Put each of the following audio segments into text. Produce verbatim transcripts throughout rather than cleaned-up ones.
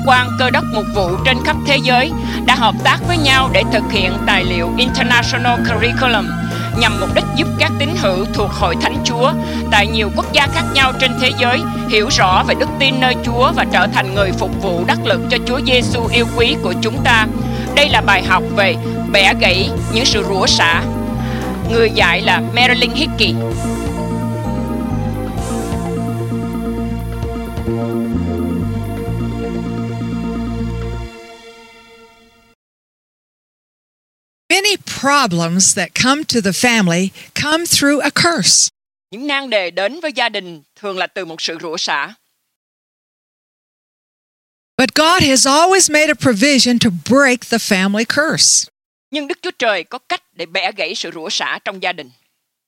quan Cơ đốc mục vụ trên khắp thế giới đã hợp tác với nhau để thực hiện tài liệu International Curriculum nhằm mục đích giúp các tín hữu thuộc Hội Thánh Chúa tại nhiều quốc gia khác nhau trên thế giới hiểu rõ về đức tin nơi Chúa và trở thành người phục vụ đắc lực cho Chúa Giêsu yêu quý của chúng ta. Đây là bài học về bẻ gãy những sự rủa xả. Người dạy là Marilyn Hickey. Many problems that come to the family come through a curse. Những nan đề đến với gia đình thường là từ một sự rủa xả. But God has always made a provision to break the family curse. Nhưng Đức Chúa Trời có cách để bẻ gãy sự rủa xả trong gia đình.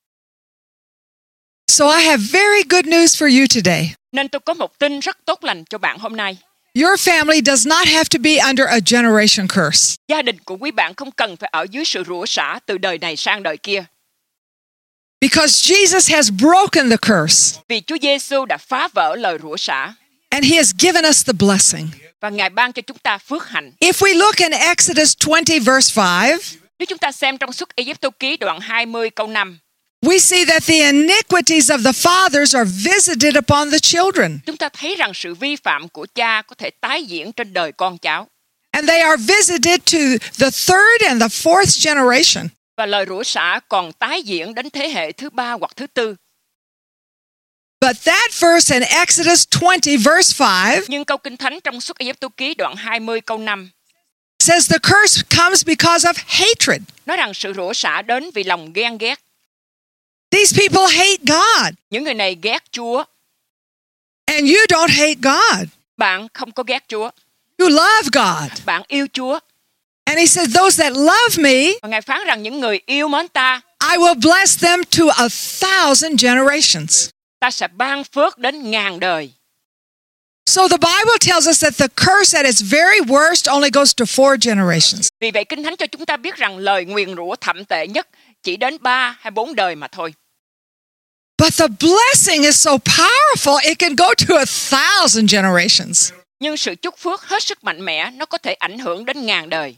So I have very good news for you today. Nên tôi có một tin rất tốt lành cho bạn hôm nay. Your family does not have to be under a generation curse. Gia đình của quý bạn không cần phải ở dưới sự rủa xả từ đời này sang đời kia. Because Jesus has broken the curse. Vì Chúa Giêsu đã phá vỡ lời rủa xả. And He has given us the blessing. Và Ngài ban cho chúng ta phước hạnh. If we look in Exodus twenty verse five, nếu chúng ta xem trong Xuất Ai-cập ký đoạn hai mươi câu năm, we see that the iniquities of the fathers are visited upon the children. Chúng ta thấy rằng sự vi phạm của cha có thể tái diễn trên đời con cháu. And they are visited to the third and the fourth generation. Và lời rủa xả còn tái diễn đến thế hệ thứ ba hoặc thứ tư. But that verse in Exodus twenty verse five, nhưng câu Kinh Thánh trong Xuất Ai-cập ký đoạn hai mươi câu năm says the curse comes because of hatred. Nói rằng sự rủa xả đến vì lòng ghen ghét. These people hate God. Những người này ghét Chúa. And you don't hate God. Bạn không có ghét Chúa. You love God. Bạn yêu Chúa. And He said, those that love me, và Ngài phán rằng những người yêu mến ta, I will bless them to a thousand generations. Ta sẽ ban phước đến ngàn đời. So the Bible tells us that the curse at its very worst only goes to four generations. Vì vậy Kinh Thánh cho chúng ta biết rằng lời nguyền rủa thậm tệ nhất chỉ đến ba hay bốn đời mà thôi. But the blessing is so powerful, it can go to a thousand generations. Nhưng sự chúc phước hết sức mạnh mẽ, nó có thể ảnh hưởng đến ngàn đời.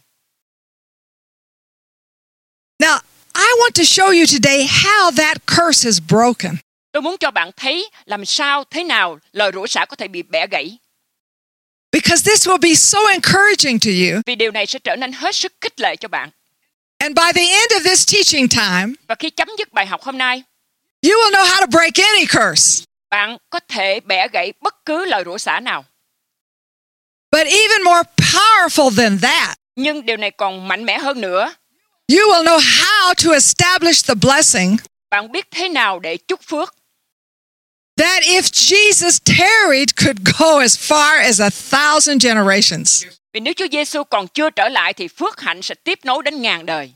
Now, I want to show you today how that curse is broken. Tôi muốn cho bạn thấy làm sao, thế nào lời rủa xả có thể bị bẻ gãy. Because this will be so encouraging to you. Vì điều này sẽ trở nên hết sức khích lệ cho bạn. And by the end of this teaching time, và khi chấm dứt bài học hôm nay, you will know how to break any curse. Bạn có thể bẻ gãy bất cứ lời rủa xả nào. But even more powerful than that, nhưng điều này còn mạnh mẽ hơn nữa. You will know how to establish the blessing. Bạn biết thế nào để chúc phước. That if Jesus tarried could go as far as a thousand generations. Vì nếu Chúa Giêsu còn chưa trở lại thì phước hạnh sẽ tiếp nối đến ngàn đời.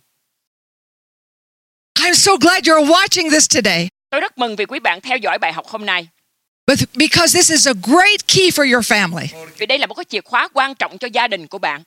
I'm so glad you're watching this today. Tôi rất mừng vì quý bạn theo dõi bài học hôm nay. But because this is a great key for your family. Vì đây là một cái chìa khóa quan trọng cho gia đình của bạn.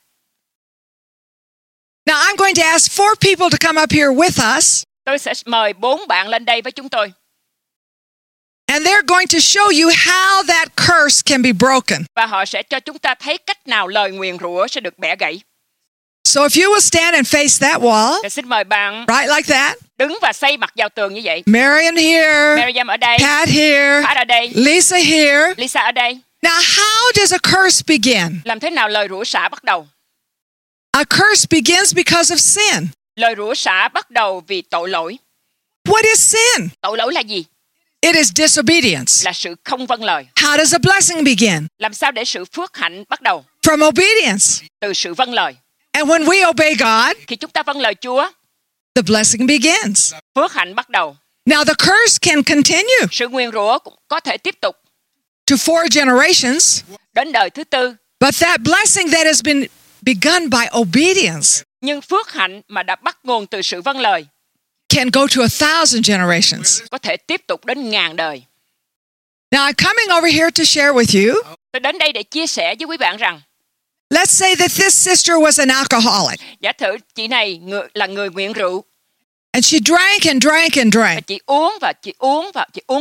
Now I'm going to ask four people to come up here with us. Tôi sẽ mời bốn bạn lên đây với chúng tôi. And they're going to show you how that curse can be broken. Và họ sẽ cho chúng ta thấy cách nào lời nguyền rủa sẽ được bẻ gãy. So if you will stand and face that wall. Thì xin mời bạn right like that. Đứng và xây mặt vào tường như vậy. Marian here. Miriam ở đây. Pat here. Pat ở đây. Lisa here. Lisa ở đây. Now how does a curse begin? Làm thế nào lời rủa xả bắt đầu? A curse begins because of sin. Lời rủa xả bắt đầu vì tội lỗi. What is sin? Tội lỗi là gì? It is disobedience. Là sự không vâng lời. How does a blessing begin? Làm sao để sự phước hạnh bắt đầu? From obedience. Từ sự vâng lời. And when we obey God, khi chúng ta vâng lời Chúa, the blessing begins. Phước hạnh bắt đầu. Now the curse can continue. Sự nguyền rủa cũng có thể tiếp tục. To four generations. Đến đời thứ tư. But that blessing that has been begun by obedience. Nhưng phước hạnh mà đã bắt nguồn từ sự vâng lời can go to a thousand generations. Có thể tiếp tục đến ngàn đời. Now I'm coming over here to share with you. Tôi đến đây để chia sẻ với quý bạn rằng, let's say that this sister was an alcoholic. Giả thử chị này người, là người nghiện rượu. And she drank and drank and drank. Và chị uống và chị uống và chị uống rượu.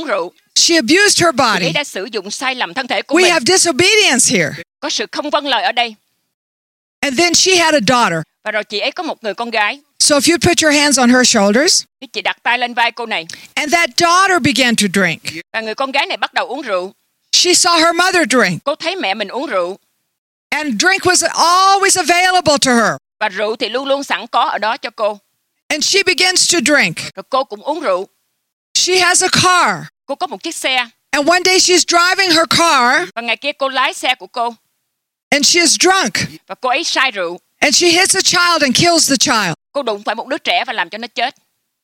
She abused her Chị ấy body. đã sử dụng sai lầm thân thể của We mình. have disobedience here. Có sự không vâng lời ở đây. And then she had a daughter. Và rồi chị ấy có một người con gái. So if you put your hands on her shoulders, Thì chị đặt tay lên vai cô này. and that daughter began to drink. Và người con gái này bắt đầu uống rượu. She saw her mother drink, Cô thấy mẹ mình uống rượu. and drink was always available to her. Và rượu thì luôn luôn sẵn có ở đó cho cô. And she begins to drink. Rồi cô cũng uống rượu. She has a car. Cô có một chiếc xe. And one day she's driving her car, Và ngày kia cô lái xe của cô. and she is drunk. Và cô ấy say rượu. And she hits a child and kills the child. Cô đụng phải một đứa trẻ và làm cho nó chết.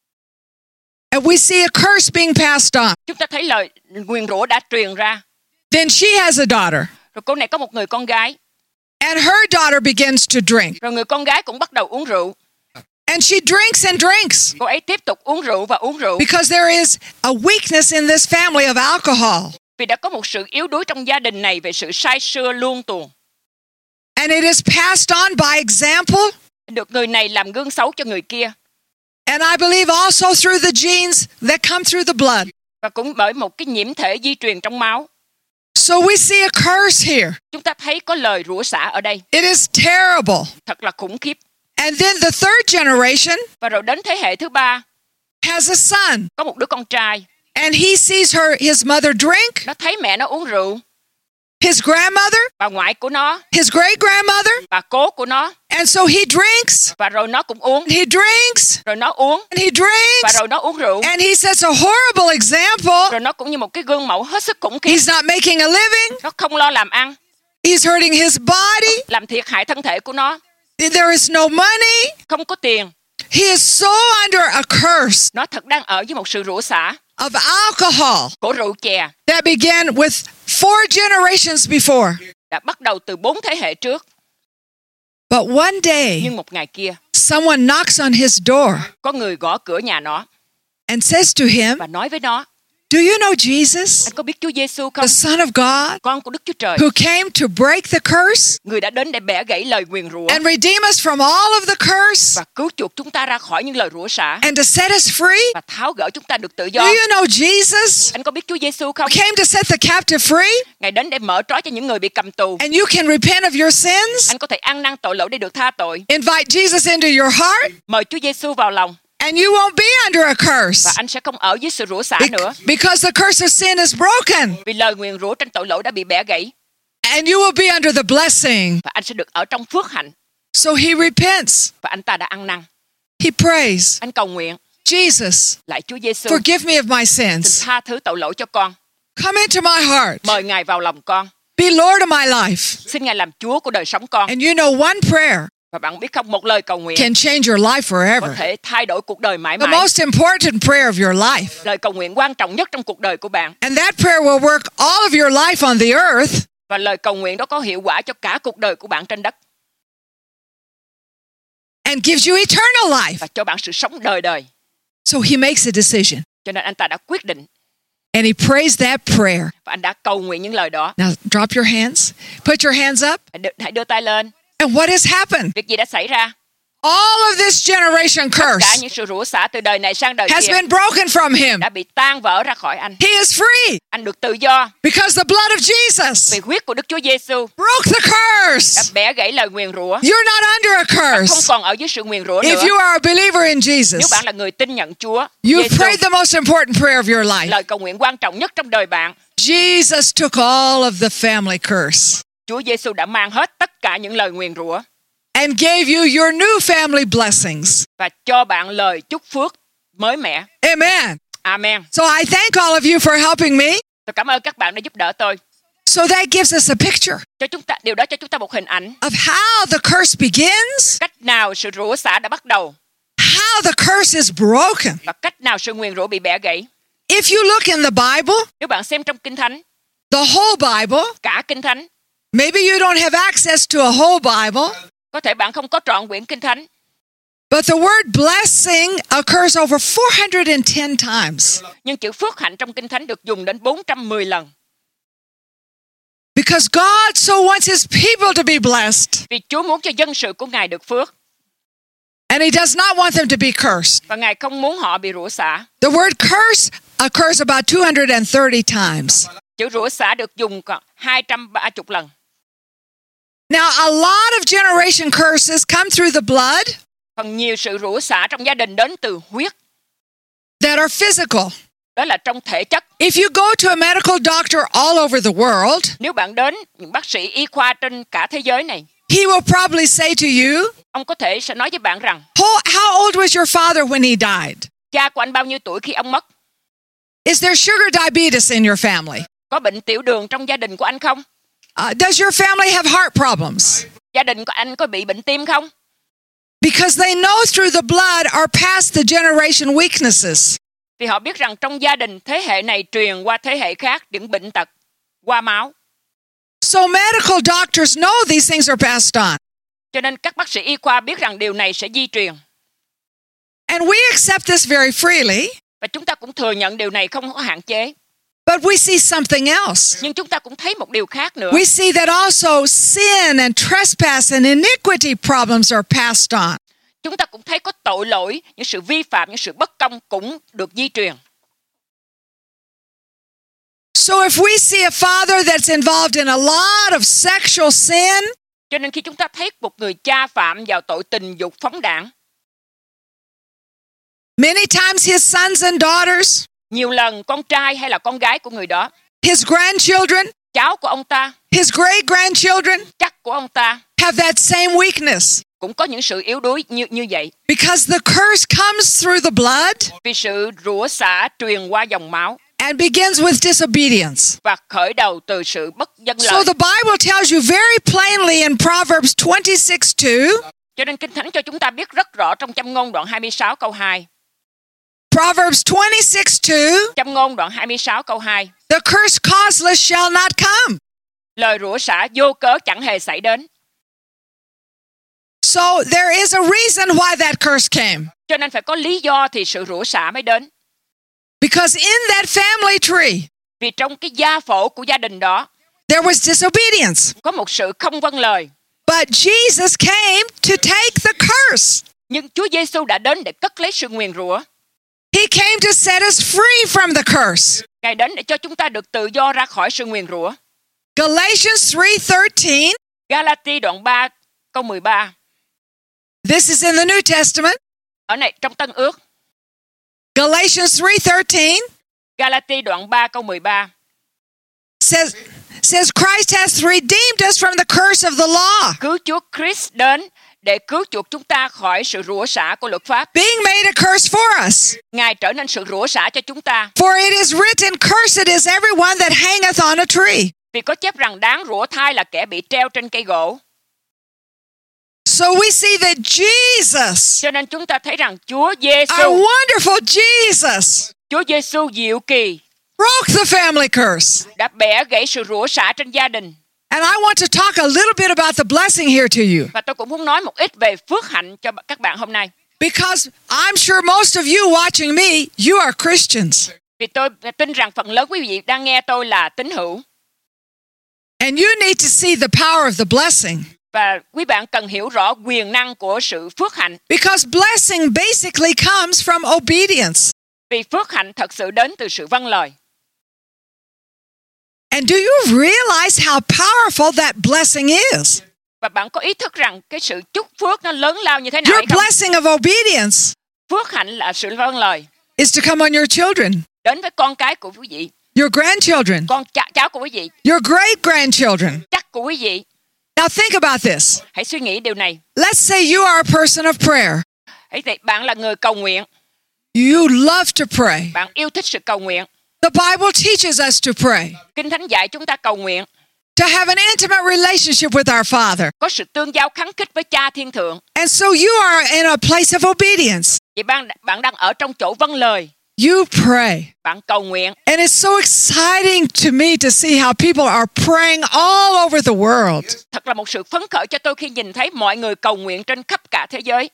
And we see a curse being passed on. Chúng ta thấy lời nguyền rủa đã truyền ra. Then she has a daughter. Rồi cô này có một người con gái. And her daughter begins to drink. Rồi người con gái cũng bắt đầu uống rượu. And she drinks and drinks. Cô ấy tiếp tục uống rượu và uống rượu. Because there is a weakness in this family of alcohol. Vì đã có một sự yếu đuối trong gia đình này về sự say sưa luôn tuồng. And it is passed on by example. Được người này làm gương xấu cho người kia. And I believe also through the genes that come through the blood. Và cũng bởi một cái nhiễm thể di truyền trong máu. So we see a curse here. Chúng ta thấy có lời rủa xả ở đây. It is terrible. Thật là khủng khiếp. And then the third generation Và rồi đến thế hệ thứ ba. has a son. Có một đứa con trai. And he sees her, his mother drink, Nó thấy mẹ nó uống rượu. his grandmother, Bà ngoại của nó. his great grandmother. Bà cố của nó. And so he drinks, Và rồi nó cũng uống. and he drinks, Rồi nó uống. and he Và drinks. rồi nó uống rượu. And he sets a horrible example. Rồi nó cũng như một cái gương mẫu hết sức khủng khiếp. He's not making a living. Nó không lo làm ăn. He's hurting his body. Làm thiệt hại thân thể của nó. There is no money. Không có tiền. He is so under a curse Nó thật đang ở với một sự rủa xả of alcohol của rượu chè. that began with four generations before. Đã bắt đầu từ bốn thế hệ trước. But one day, Nhưng một ngày kia, someone knocks on his door có người gõ cửa nhà nó and says to him, và nói với nó: "Do you know Jesus, anh có biết Chúa Giêsu the không? Son of God, Con của Đức Chúa Trời. who came to break the curse Người đã đến để bẻ gãy lời nguyền rủa and redeem us from all of the curse và cứu chuộc chúng ta ra khỏi những lời rủa xả and to set us free? và tháo gỡ chúng ta được tự Do do. you know Jesus Anh có biết Chúa Giêsu không? came to set the captive free? Ngài đến để mở trói cho những người bị cầm tù. And you can repent of your sins, Anh có thể ăn năn tội lỗi để được tha tội. invite Jesus into your heart, Mời Chúa Giêsu vào lòng and you won't be under a và curse anh sẽ không ở dưới sự rủa xả Be- nữa. because the curse of sin is broken, Vì lời nguyền rủa trên tội lỗi đã bị bẻ gãy and you will be under the blessing." và anh sẽ được ở trong phước hạnh. So he repents. Và anh ta đã ăn năn. He prays, Anh cầu nguyện: "Jesus, lạy Chúa Giêsu, forgive me of my xin sins. tha thứ tội lỗi cho con. Come into my heart. Mời Ngài vào lòng con. Be Lord of my life." Xin Ngài làm Chúa của đời sống con. And you know, one prayer Và bạn biết không, một lời cầu nguyện can change your life có forever. thể thay đổi cuộc đời mãi The mãi. most important prayer of your life. Lời cầu nguyện quan trọng nhất trong cuộc đời của bạn. And that prayer will work all of your life on the earth. Và lời cầu nguyện đó có hiệu quả cho cả cuộc đời của bạn trên đất And gives you eternal life. và cho bạn sự sống đời đời. So he makes a decision. Cho nên anh ta đã quyết định And he prays that prayer. và anh đã cầu nguyện những lời đó. Now drop your hands. Put your hands up. Hãy đưa, hãy đưa tay lên. And what has happened? Việc gì đã xảy ra? All of this generation Cả curse những sự rủa xả từ đời này sang đời has kia been broken from him. đã bị tan vỡ ra khỏi anh. He is free Anh được tự do because the blood of Jesus vì huyết của Đức Chúa Giêsu broke the đã curse. bẻ gãy lời nguyền rủa. You're not under a Không curse. còn ở dưới sự nguyền rủa nữa. If you are a believer in Nếu Jesus, bạn là người tin nhận Chúa you've Giêsu, prayed the most important prayer of your life. lời cầu nguyện quan trọng nhất trong đời bạn. Jesus took all of the family curse Chúa Giêsu đã mang hết tất cả những lời nguyền rủa and gave you your new family blessings. và cho bạn lời chúc phước mới mẻ. Amen. Amen. So I thank all of you for helping me. Tôi cảm ơn các bạn đã giúp đỡ tôi. So that gives us a picture Cho chúng ta điều đó cho chúng ta một hình ảnh of how the curse begins, cách nào sự rủa xả đã bắt đầu how the curse is broken. và cách nào sự nguyền rủa bị bẻ gãy. If you look in the Bible, Nếu bạn xem trong Kinh Thánh, the whole Bible, cả Kinh Thánh, maybe you don't have access to a whole Bible, có thể bạn không có trọn quyển Kinh Thánh, but the word blessing occurs over four hundred ten times nhưng chữ phước hạnh trong Kinh Thánh được dùng đến bốn trăm mười lần. because God so wants his people to be blessed, Vì Chúa muốn cho dân sự của Ngài được phước and he does not want them to be cursed. và Ngài không muốn họ bị rủa xả. The word curse occurs about two hundred thirty times. Chữ rủa xả được dùng còn hai trăm ba mươi lần. Now, a lot of generation curses come through the blood Phần nhiều sự rủa xả trong gia đình đến từ huyết, that are physical. đó là trong thể chất. If you go to a medical doctor all over the world, Nếu bạn đến những bác sĩ y khoa trên cả thế giới này, he will probably say to you, ông có thể sẽ nói với bạn rằng, "How how old was your father when he died? cha của anh bao nhiêu tuổi khi ông mất? Is there sugar diabetes in your family? Có bệnh tiểu đường trong gia đình của anh không? Uh, does your family have heart problems?" Gia đình của anh có bị bệnh tim không? Because they know through the blood or past the generation weaknesses. Vì họ biết rằng trong gia đình thế hệ này truyền qua thế hệ khác những bệnh tật qua máu. So medical doctors know these things are passed on. Cho nên các bác sĩ y khoa biết rằng điều này sẽ di truyền. And we accept this very freely, Và chúng ta cũng thừa nhận điều này không có hạn chế. but we see something else. Nhưng chúng ta cũng thấy một điều khác nữa. We see that also sin and trespass and iniquity problems are passed on. Chúng ta cũng thấy có tội lỗi, những sự vi phạm, những sự bất công cũng được di truyền. So if we see a father that's involved in a lot of sexual sin, Cho nên khi chúng ta thấy một người cha phạm vào tội tình dục phóng đảng, many times his sons and daughters, nhiều lần con trai hay là con gái của người đó, his grandchildren, cháu của ông ta, his great grandchildren chắc của ông ta have that same weakness. cũng có những sự yếu đuối như như vậy. Because the curse comes through the blood Vì sự rủa xả truyền qua dòng máu and begins with disobedience. và khởi đầu từ sự bất vâng So lời. the Bible tells you very plainly in Proverbs twenty-six two, Cho nên Kinh Thánh cho chúng ta biết rất rõ trong Châm ngôn đoạn hai mươi sáu câu hai. Proverbs twenty-six two, Châm ngôn đoạn hai mươi sáu câu hai. the curse causeless shall not come. Lời rủa xả vô cớ chẳng hề xảy đến. So there is a reason why that curse came. Cho nên phải có lý do thì sự rủa xả mới đến. Because in that family tree, Vì trong cái gia phổ của gia đình đó there was disobedience. có một sự không vâng lời. But Jesus came to take the curse. Nhưng Chúa Giêsu đã đến để cất lấy sự nguyền rủa. He came to set us free from the curse. Ngài đến để cho chúng ta được tự do ra khỏi sự nguyền rủa. Galatians three thirteen, Galati đoạn ba câu mười ba. this is in the New Testament. Ở này trong Tân Ước. Galatians three thirteen Galati đoạn ba câu mười ba. says, says Christ has redeemed us from the curse of the law, Cứu Chúa Christ đến để cứu chuộc chúng ta khỏi sự rủa xả của luật pháp. being made a curse for us. Ngài trở nên sự rủa xả cho chúng ta. For it is written, cursed is everyone that hangeth on a tree. Vì có chép rằng đáng rủa thai là kẻ bị treo trên cây gỗ. So we see that Jesus, Cho nên chúng ta thấy rằng Chúa our Giêsu, wonderful Jesus, Chúa Giêsu diệu kỳ broke the family curse. đã bẻ gãy sự rủa xả trên gia đình. And I want to talk a little bit about the blessing here to you. Và tôi cũng muốn nói một ít về phước hạnh cho các bạn hôm nay. Because I'm sure most of you watching me, you are Christians. Vì tôi tin rằng phần lớn quý vị đang nghe tôi là tín hữu. And you need to see the power of the blessing. Và quý bạn cần hiểu rõ quyền năng của sự phước hạnh. Because blessing basically comes from obedience. Vì phước hạnh thật sự đến từ sự vâng lời. And do you realize how powerful that blessing is? Và bạn có ý thức rằng cái sự chúc phước nó lớn lao như thế nào Your hay không? blessing of obedience Phước hạnh là sự vâng lời is to come on your children, đến với con cái của quý vị, your grandchildren, con ch- cháu của quý vị, your great grandchildren. chắc của quý vị. Now think about this. Hãy suy nghĩ điều này. Let's say you are a person of prayer. Hãy thấy bạn là người cầu nguyện, You love to pray. bạn yêu thích sự cầu nguyện. The Bible teaches us to pray, Kinh Thánh dạy chúng ta cầu nguyện, to have an intimate relationship with our Father. có sự tương giao khăng khít với Cha Thiên Thượng. And so you are in a place of obedience. Vậy bạn bạn đang ở trong chỗ vâng lời, You pray. bạn cầu nguyện. And it's so exciting to me to see how people are praying all over the world. Thật là một sự phấn khởi cho tôi khi nhìn thấy mọi người cầu nguyện trên khắp cả thế giới.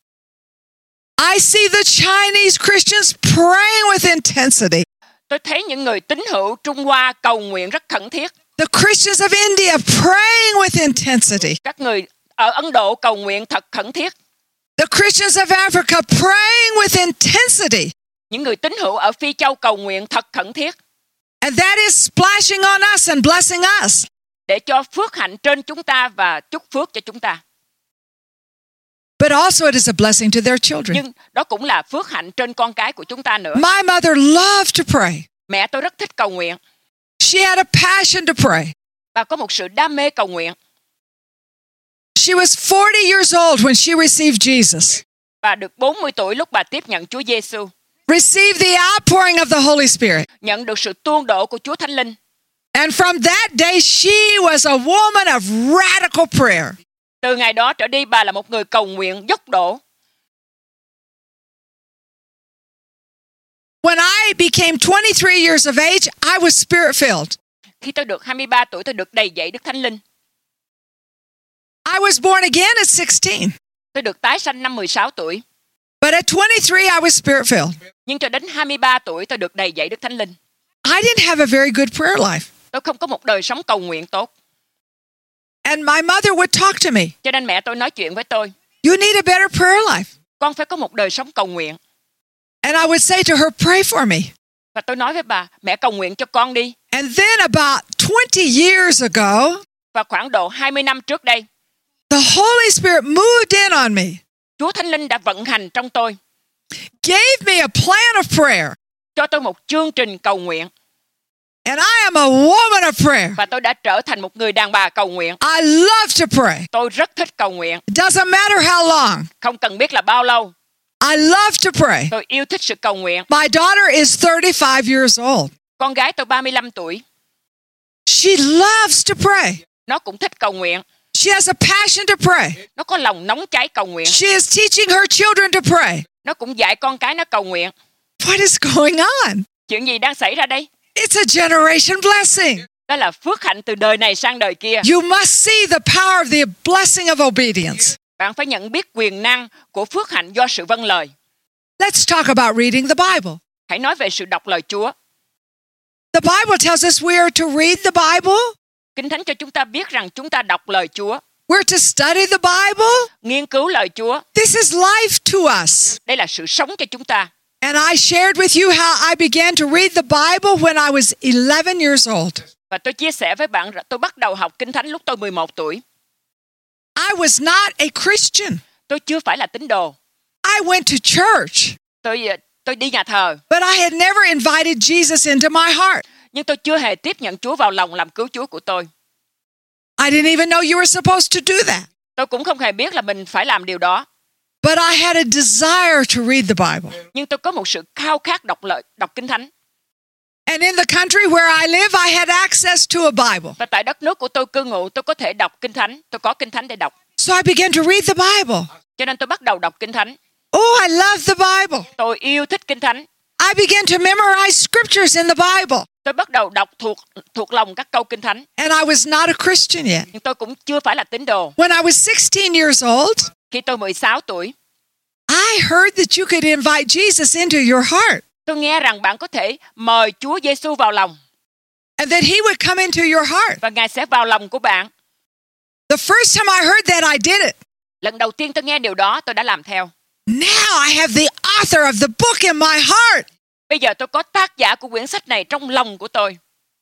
I see the Chinese Christians praying with intensity. Tôi thấy những người tín hữu Trung Hoa cầu nguyện rất khẩn thiết. The Christians of India praying with intensity. Các người ở Ấn Độ cầu nguyện thật khẩn thiết. The Christians of Africa praying with intensity. Những người tín hữu ở Phi Châu cầu nguyện thật khẩn thiết. And that is splashing on us and blessing us. Để cho phước hạnh trên chúng ta và chúc phước cho chúng ta. But also it is a blessing to their children. Nhưng đó cũng là phước hạnh trên con cái của chúng ta nữa. My mother loved to pray. Mẹ tôi rất thích cầu nguyện. She had a passion to pray. Bà có một sự đam mê cầu nguyện. She was forty years old when she received Jesus. Bà được bốn mươi tuổi lúc bà tiếp nhận Chúa Giêsu. Received the outpouring of the Holy Spirit. Nhận được sự tuôn đổ của Chúa Thánh Linh. And from that day she was a woman of radical prayer. Từ ngày đó trở đi bà là một người cầu nguyện dốc độ. When I became twenty-three years of age, I was spirit-filled. Khi tôi được hai mươi ba tuổi, tôi được đầy dẫy Đức Thánh Linh. I was born again at sixteen. Tôi được tái sanh năm mười sáu tuổi. But at twenty-three, I was spirit-filled. Nhưng cho đến hai mươi ba tuổi, tôi được đầy dẫy Đức Thánh Linh. I didn't have a very good prayer life. Tôi không có một đời sống cầu nguyện tốt. And my mother would talk to me. Cho nên mẹ tôi nói chuyện với tôi. You need a better prayer life. Con phải có một đời sống cầu nguyện. And I would say to her, pray for me. Và tôi nói với bà, mẹ cầu nguyện cho con đi. And then about twenty years ago, Và khoảng độ hai mươi năm trước đây, the Holy Spirit moved in on me. Chúa Thánh Linh đã vận hành trong tôi. Gave me a plan of prayer. Cho tôi một chương trình cầu nguyện. And I am a woman of prayer. Và tôi đã trở thành một người đàn bà cầu nguyện. I love to pray. Tôi rất thích cầu nguyện. It doesn't matter how long. Không cần biết là bao lâu. I love to pray. Tôi yêu thích sự cầu nguyện. My daughter is thirty-five years old. Con gái tôi ba mươi lăm tuổi. She loves to pray. Nó cũng thích cầu nguyện. She has a passion to pray. Nó có lòng nóng cháy cầu nguyện. She is teaching her children to pray. Nó cũng dạy con cái nó cầu nguyện. What is going on? Chuyện gì đang xảy ra đây? It's a generation blessing. Đó là phước hạnh từ đời này sang đời kia. You must see the power of the blessing of obedience. Bạn phải nhận biết quyền năng của phước hạnh do sự vâng lời. Let's talk about reading the Bible. Hãy nói về sự đọc lời Chúa. The Bible tells us we are to read the Bible. Kinh Thánh cho chúng ta biết rằng chúng ta đọc lời Chúa. We're to study the Bible. Nghiên cứu lời Chúa. This is life to us. Đây là sự sống cho chúng ta. And I shared with you how I began to read the Bible when I was eleven years old. Và tôi chia sẻ với bạn rằng tôi bắt đầu học Kinh Thánh lúc tôi mười một tuổi. I was not a Christian. Tôi chưa phải là tín đồ. I went to church. Tôi tôi đi nhà thờ. But I had never invited Jesus into my heart. Nhưng tôi chưa hề tiếp nhận Chúa vào lòng làm cứu Chúa của tôi. I didn't even know you were supposed to do that. Tôi cũng không hề biết là mình phải làm điều đó. But I had a desire to read the Bible. Nhưng tôi có một sự khao khát đọc lời, đọc Kinh Thánh. And in the country where I live, I had access to a Bible. Và tại đất nước của tôi cư ngụ, tôi có thể đọc Kinh Thánh. Tôi có Kinh Thánh để đọc. So I began to read the Bible. Cho nên tôi bắt đầu đọc Kinh Thánh. Oh, I love the Bible. Tôi yêu thích Kinh Thánh. I began to memorize scriptures in the Bible. Tôi bắt đầu đọc thuộc thuộc lòng các câu Kinh Thánh. And I was not a Christian yet. Nhưng tôi cũng chưa phải là tín đồ. When I was sixteen years old, Khi tôi mười sáu tuổi, I heard that you could invite Jesus into your heart. tôi nghe rằng bạn có thể mời Chúa Giêsu vào lòng. And that he would come into your heart. Và Ngài sẽ vào lòng của bạn. The first time I heard that, I did it. Lần đầu tiên tôi nghe điều đó, tôi đã làm theo. Now I have the author of the book in my heart. Bây giờ tôi có tác giả của quyển sách này trong lòng của tôi.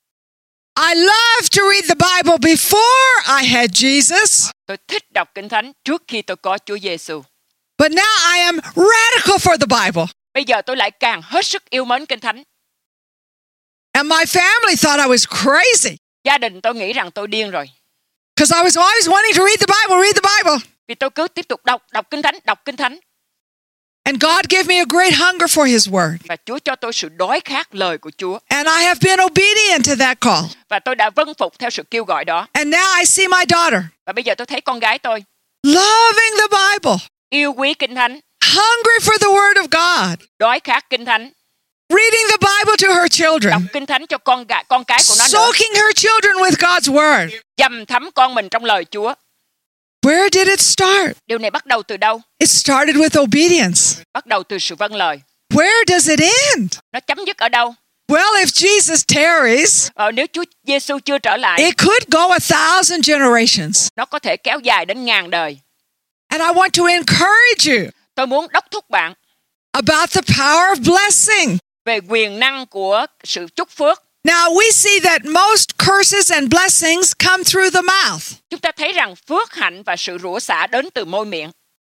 I love to read the Bible before I had Jesus. Tôi thích đọc Kinh Thánh trước khi tôi có Chúa Giêsu. But now I am radical for the Bible. Bây giờ tôi lại càng hết sức yêu mến Kinh Thánh. And my family thought I was crazy. Gia đình tôi nghĩ rằng tôi điên rồi. Because I was always wanting to read the Bible, read the Bible. Vì tôi cứ tiếp tục đọc, đọc Kinh Thánh, đọc Kinh Thánh. And God gave me a great hunger for His Word. Và Chúa cho tôi sự đói khát lời của Chúa. And I have been obedient to that call. Và tôi đã vâng phục theo sự kêu gọi đó. And now I see my daughter Và bây giờ tôi thấy con gái tôi loving the Bible, yêu quý Kinh Thánh, hungry for the Word of God, đói khát Kinh Thánh, reading the Bible to her đọc children, Kinh Thánh cho con gái, con cái của nó nữa, soaking her children with God's Word. dầm thấm con mình trong lời Chúa. Where did it start? Điều này bắt đầu từ đâu? It started with obedience. Bắt đầu từ sự vâng lời. Where does it end? Nó chấm dứt ở đâu? Well, if Jesus tarries, Ờ, nếu Chúa Giêsu chưa trở lại, it could go a thousand generations. nó có thể kéo dài đến ngàn đời. And I want to encourage you. Tôi muốn đốc thúc bạn. about the power of blessing. về quyền năng của sự chúc phước. Now we see that most curses and blessings come through the mouth. Chúng ta thấy rằng phước hạnh và sự rủa xả đến từ môi miệng.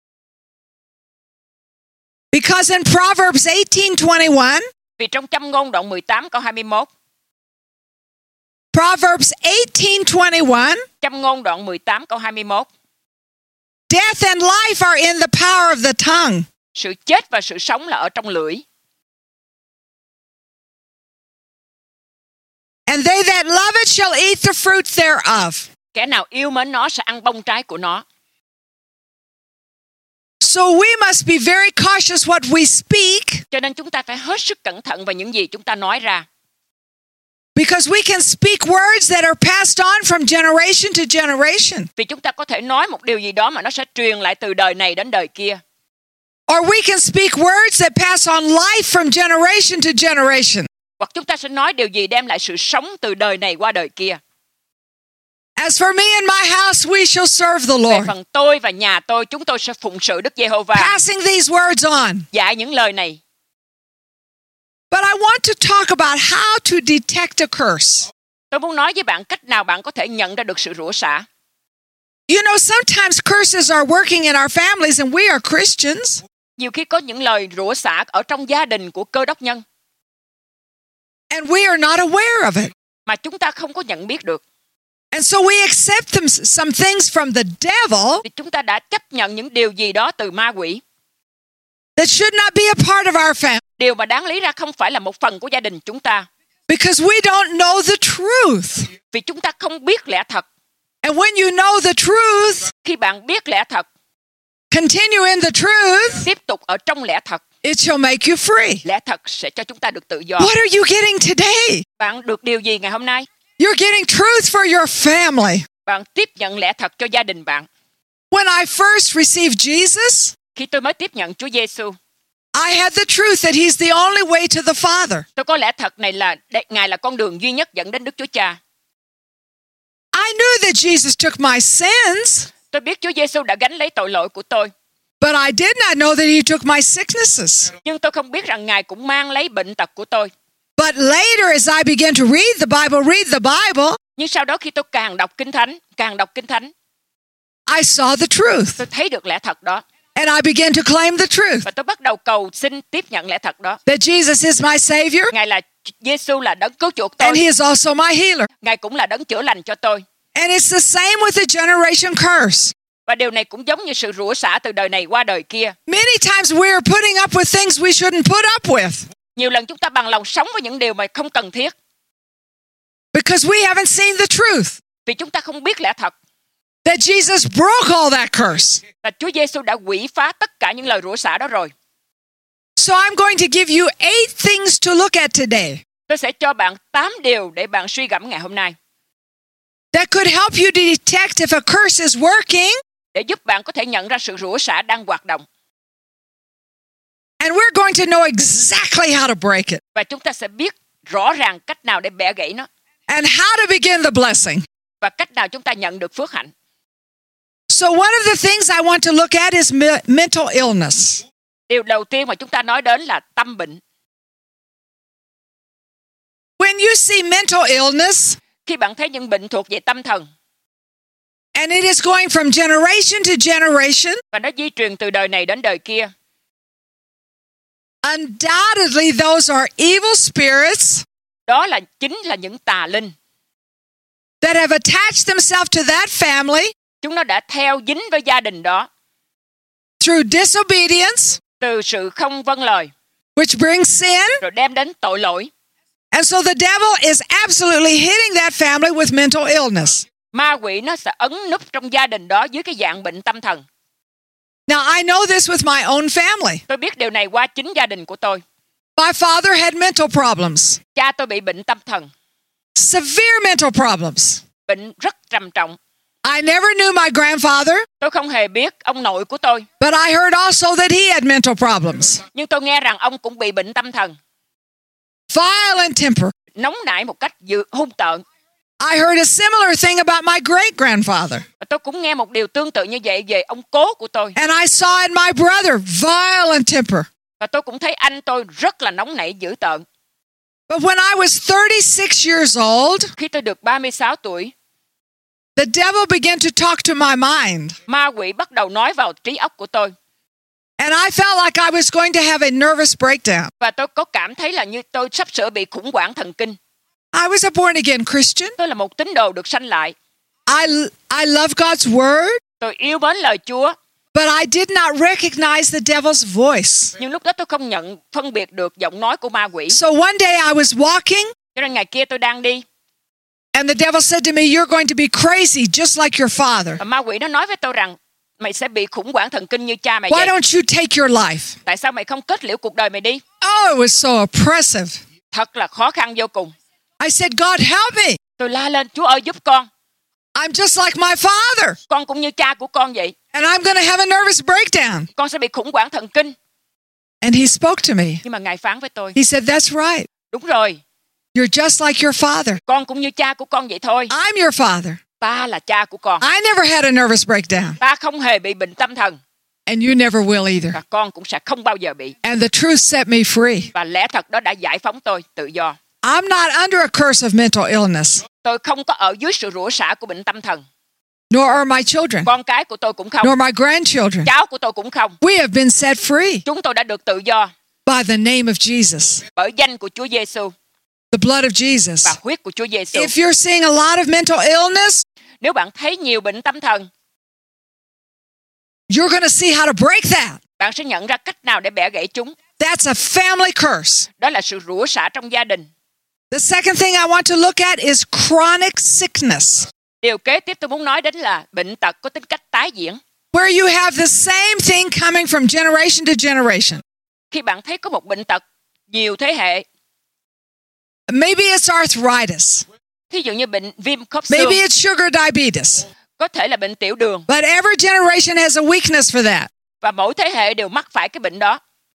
Because in Proverbs eighteen twenty-one, Vì trong Châm ngôn đoạn mười tám câu hai mươi mốt, Proverbs eighteen twenty-one, Châm ngôn đoạn mười tám câu hai mươi mốt, death and life are in the power of the tongue. sự chết và sự sống là ở trong lưỡi. And they that love it shall eat the fruit thereof. Kẻ nào yêu mến nó sẽ ăn bông trái của nó. So we must be very cautious what we speak, Cho nên chúng ta phải hết sức cẩn thận về những gì chúng ta nói ra. because we can speak words that are passed on from generation to generation. Vì chúng ta có thể nói một điều gì đó mà nó sẽ truyền lại từ đời này đến đời kia. Or we can speak words that pass on life from generation to generation. Hoặc chúng ta sẽ nói điều gì đem lại sự sống từ đời này qua đời kia. As for me and my house, we shall serve the Về Lord. phần tôi và nhà tôi, chúng tôi sẽ phụng sự Đức Giê-hô-va. Passing these words on. Dạy những lời này. But I want to talk about how to detect a curse. Tôi muốn nói với bạn cách nào bạn có thể nhận ra được sự rủa xả. You know, sometimes curses are working in our families and we are Christians. Nhiều khi có những lời rủa xả ở trong gia đình của Cơ Đốc nhân And we are not aware of it. mà chúng ta không có nhận biết được. And so we accept them, some things from the devil Thì chúng ta đã chấp nhận những điều gì đó từ ma quỷ. that should not be a part of our family. Điều mà đáng lý ra không phải là một phần của gia đình chúng ta. Because we don't know the truth. Vì chúng ta không biết lẽ thật. And when you know the truth, Khi bạn biết lẽ thật, continue in the truth, tiếp tục ở trong lẽ thật, it shall make you free. lẽ thật sẽ cho chúng ta được tự do. What are you getting today? Bạn được điều gì ngày hôm nay? You're getting truth for your family. Bạn tiếp nhận lẽ thật cho gia đình bạn. When I first received Jesus, Khi tôi mới tiếp nhận Chúa Giêsu, I had the truth that He's the only way to the Father. tôi có lẽ thật này là Ngài là con đường duy nhất dẫn đến Đức Chúa Cha. I knew that Jesus took my sins, Tôi biết Chúa Giêsu đã gánh lấy tội lỗi của tôi, but I did not know that He took my sicknesses. nhưng tôi không biết rằng Ngài cũng mang lấy bệnh tật của tôi. But later, as I began to read the Bible, read the Bible, Nhưng sau đó khi tôi càng đọc Kinh Thánh, càng đọc Kinh Thánh, I saw the truth. tôi thấy được lẽ thật đó. And I began to claim the truth Và tôi bắt đầu cầu xin tiếp nhận lẽ thật đó. that Jesus is my Savior Ngài là Giêsu là đấng cứu chuộc and tôi. He is also my healer. Ngài cũng là đấng chữa lành cho tôi. And it's the same with the generation curse. Và điều này cũng giống như sự rủa xả từ đời này qua đời kia. Many times we are putting up with things we shouldn't put up with Nhiều lần chúng ta bằng lòng sống với những điều mà không cần thiết. because we haven't seen the truth Vì chúng ta không biết lẽ thật. that Jesus broke all that curse. Và Chúa Giêsu đã quỷ phá tất cả những lời rủa xả đó rồi. So I'm going to give you eight things to look at today Tôi sẽ cho bạn tám điều để bạn suy gẫm ngày hôm nay. that could help you to detect if a curse is working, Để giúp bạn có thể nhận ra sự rủa xả đang hoạt động. and we're going to know exactly how to break it Và chúng ta sẽ biết rõ ràng cách nào để bẻ gãy nó. and how to begin the blessing. Và cách nào chúng ta nhận được phước hạnh. So one of the things I want to look at is me- mental illness. Điều đầu tiên mà chúng ta nói đến là tâm bệnh. When you see mental illness, Khi bạn thấy những bệnh thuộc về tâm thần and it is going from generation to generation, và nó di truyền từ đời này đến đời kia, undoubtedly those are evil spirits đó là chính là những tà linh. that have attached themselves to that family Chúng nó đã theo dính với gia đình đó through disobedience, từ sự không vâng lời, which brings sin. rồi đem đến tội lỗi. And so the devil is absolutely hitting that family with mental illness. Ma quỷ nó sẽ ấn núp trong gia đình đó dưới cái dạng bệnh tâm thần. Now, I know this with my own family. Tôi biết điều này qua chính gia đình của tôi. My father had mental problems, Cha tôi bị bệnh tâm thần, severe mental problems. bệnh rất trầm trọng. I never knew my grandfather, Tôi không hề biết ông nội của tôi, but I heard also that he had mental problems. nhưng tôi nghe rằng ông cũng bị bệnh tâm thần, Violent temper. nóng nảy một cách dự hung tợn. I heard a similar thing about my great grandfather. Và tôi cũng nghe một điều tương tự như vậy về ông cố của tôi. And I saw in my brother violent temper. Và tôi cũng thấy anh tôi rất là nóng nảy dữ tợn. But when I was thirty-six years old, Khi tôi được ba mươi sáu tuổi, the devil began to talk to my mind. ma quỷ bắt đầu nói vào trí óc của tôi. And I felt like I was going to have a nervous breakdown. Và tôi có cảm thấy là như tôi sắp sửa bị khủng hoảng thần kinh. I was a born again Christian. Tôi là một tín đồ được sanh lại. I, I love God's word, Tôi yêu mến lời Chúa. but I did not recognize the devil's voice. Nhưng lúc đó tôi không nhận phân biệt được giọng nói của ma quỷ. So one day I was walking, Cho nên ngày kia tôi đang đi. and the devil said to me, "You're going to be crazy just like your father. Và ma quỷ nó nói với tôi rằng mày sẽ bị khủng hoảng thần kinh như cha mày Why vậy. don't you take your life?" Tại sao mày không kết liễu cuộc đời mày đi? Oh, it was so oppressive. Thật là khó khăn vô cùng. I said, "God, help me. Tôi la lên, Chúa ơi giúp con. I'm just like my father, Con cũng như cha của con vậy. and I'm going to have a nervous breakdown." Con sẽ bị khủng hoảng thần kinh. And he spoke to me. Nhưng mà Ngài phán với tôi, He said, "That's right. đúng rồi, You're just like your father. con cũng như cha của con vậy thôi. I'm your father. Ta là cha của con. I never had a nervous breakdown, Ta không hề bị bệnh tâm thần. and you never will either." Và con cũng sẽ không bao giờ bị. And the truth set me free. Và lẽ thật đó đã giải phóng tôi tự do. I'm not under a curse of mental illness, Tôi không có ở dưới sự rủa xả của bệnh tâm thần. nor are my children, Con cái của tôi cũng không. nor my grandchildren. Cháu của tôi cũng không. We have been set free Chúng tôi đã được tự do by the name of Jesus, bởi danh của Chúa Giêsu the blood of Jesus. và huyết của Chúa Giêsu. If you're seeing a lot of mental illness, Nếu bạn thấy nhiều bệnh tâm thần, you're going to see how to break that. bạn sẽ nhận ra cách nào để bẻ gãy chúng. That's a family curse. Đó là sự rủa xả trong gia đình. The second thing I want to look at is chronic sickness, Điều kế tiếp tôi muốn nói đến là bệnh tật có tính cách tái diễn. where you have the same thing coming from generation to generation. Khi bạn thấy có một bệnh tật nhiều thế hệ, Maybe it's arthritis. ví dụ như bệnh viêm khớp xương, Maybe it's sugar diabetes. có thể là bệnh tiểu đường, But every generation has a weakness for that. và mỗi thế hệ đều mắc phải cái bệnh đó.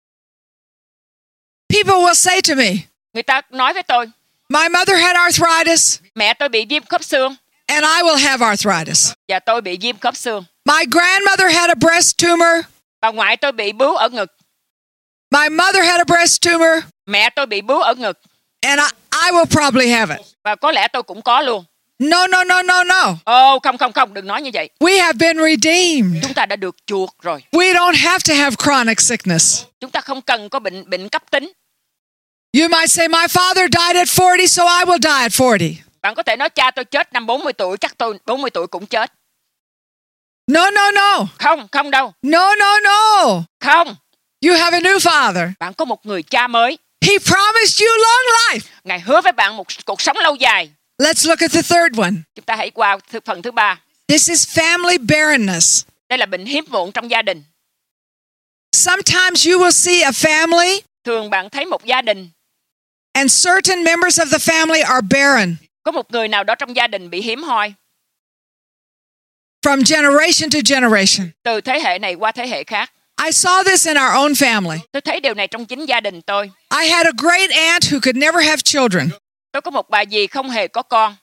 People will say to me, Người ta nói với tôi, "My mother had arthritis, mẹ tôi bị viêm khớp xương and I will have arthritis. và tôi bị viêm khớp xương. My grandmother had a breast tumor. Bà ngoại tôi bị bướu ở ngực, My mother had a breast tumor, mẹ tôi bị bướu ở ngực, and I, I will probably have it." và có lẽ tôi cũng có luôn. No, no, no, no, no. Ô, không, không, không, đừng nói như vậy. We have been redeemed. Chúng ta đã được chuộc rồi. We don't have to have chronic sickness. Chúng ta không cần có bệnh bệnh cấp tính. You might say, "My father died at forty, so I will die at forty." Bạn có thể nói cha tôi chết năm bốn mươi tuổi, chắc tôi bốn mươi tuổi cũng chết. No, no, no. Không, không đâu. No, no, no. Không, You have a new father. bạn có một người cha mới. He promised you long life. Ngài hứa với bạn một cuộc sống lâu dài. Let's look at the third one. Chúng ta hãy qua thứ- phần thứ ba. This is family barrenness. Đây là bệnh hiếm muộn trong gia đình. Sometimes you will see a family, Thường bạn thấy một gia đình, and certain members of the family are barren có một người nào đó trong gia đình bị hiếm hoi. from generation to generation. Từ thế hệ này qua thế hệ khác. I saw this in our own family. Tôi thấy điều này trong chính gia đình tôi. I had a great aunt who could never have children. Tôi có một bà dì không hề có con.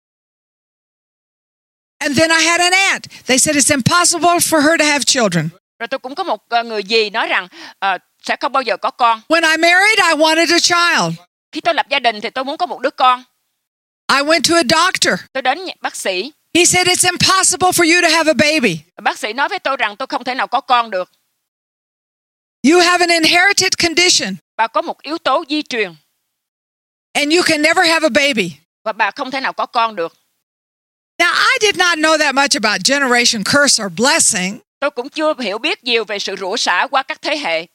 And then I had an aunt. They said it's impossible for her to have children. Rồi tôi cũng có một ờ, người dì nói rằng ờ, sẽ không bao giờ có con. When I married, I wanted a child. Khi tôi lập gia đình thì tôi muốn có một đứa con. I went to a doctor. Tôi đến nhà bác sĩ. He said it's impossible for you to have a baby. Bác sĩ nói với tôi rằng tôi không thể nào có con được. You have an inherited condition, Bà có một yếu tố di truyền and you can never have a baby. và bà không thể nào có con được. Now, I did not know that much about generation curse or blessing, Tôi cũng chưa hiểu biết nhiều về sự rủa xả qua các thế hệ.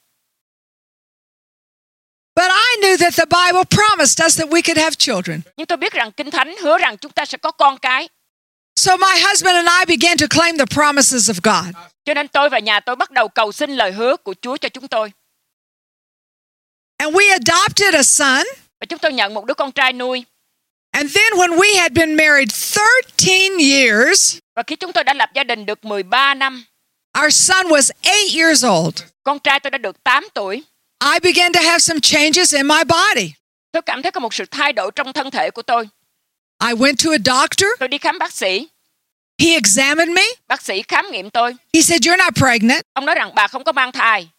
but I knew that the Bible promised us that we could have children. Nhưng tôi biết rằng Kinh Thánh hứa rằng chúng ta sẽ có con cái. So my husband and I began to claim the promises of God. Cho nên tôi và nhà tôi bắt đầu cầu xin lời hứa của Chúa cho chúng tôi. And we adopted a son. Và chúng tôi nhận một đứa con trai nuôi. And then when we had been married thirteen years, Và khi chúng tôi đã lập gia đình được mười ba năm, our son was eight years old. con trai tôi đã được tám tuổi. I began to have some changes in my body. Tôi cảm thấy có một sự thay đổi trong thân thể của tôi. I went to a doctor. Tôi đi khám bác sĩ. He examined me. Bác sĩ khám nghiệm tôi. He said, "You're not pregnant." Ông nói rằng bà không có mang thai.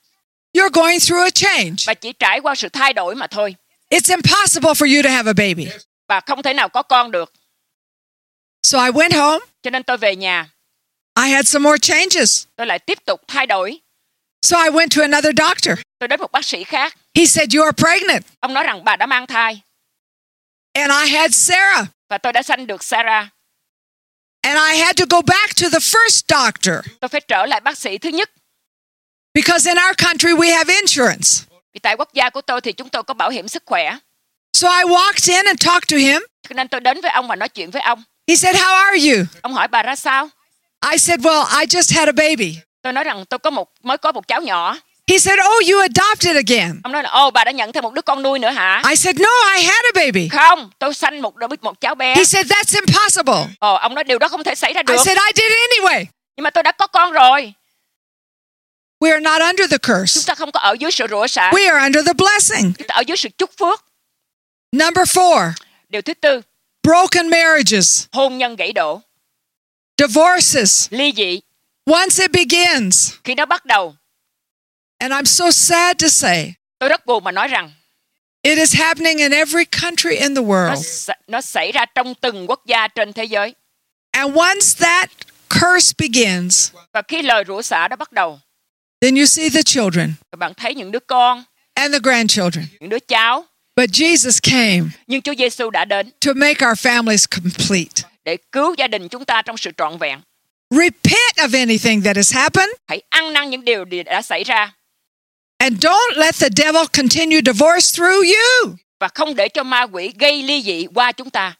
You're going through a change. Bà chỉ trải qua sự thay đổi mà thôi. It's impossible for you to have a baby. Bà không thể nào có con được. So I went home. Cho nên tôi về nhà. I had some more changes. Tôi lại tiếp tục thay đổi. So I went to another doctor. Tôi đến một bác sĩ khác. He said, you are pregnant. Ông nói rằng bà đã mang thai. And I had Sarah. Và tôi đã sanh được Sarah. And I had to go back to the first doctor. Tôi phải trở lại bác sĩ thứ nhất. Because in our country we have insurance. Vì tại quốc gia của tôi thì chúng tôi có bảo hiểm sức khỏe. So I walked in and talked to him. Cho nên tôi đến với ông và nói chuyện với ông. He said, how are you? Ông hỏi bà ra sao? I said, well, I just had a baby. Tôi nói rằng tôi có một mới có một cháu nhỏ. He said, oh, you adopted again. Ông nói là, ô, bà đã nhận thêm một đứa con nuôi nữa hả? I said, no, I had a baby. Không, tôi sanh một một cháu bé. He said, that's impossible. Ồ, ông nói điều đó không thể xảy ra I được. said, I did it anyway. Nhưng mà tôi đã có con rồi. We are not under the Chúng curse. ta không có ở dưới sự rủa xả. We are under the blessing. Chúng ta ở dưới sự chúc phước. Number four, Điều thứ tư, broken marriages, hôn nhân gãy đổ, divorces. ly dị. Once it begins, Khi nó bắt đầu, and I'm so sad to say, tôi rất buồn mà nói rằng it is happening in every country in the nó, world. s- nó xảy ra trong từng quốc gia trên thế giới. And once that curse begins, Và khi lời rủa xả đó bắt đầu, then you see the children các bạn thấy những đứa con, and the grandchildren. những đứa cháu. But Jesus came Nhưng Chúa Giêsu đã đến to make our families complete. để cứu gia đình chúng ta trong sự trọn vẹn. Repent of anything that has happened, Hãy ăn năn những điều đã xảy ra and don't let the devil continue divorce through you. và không để cho ma quỷ gây ly dị qua chúng ta.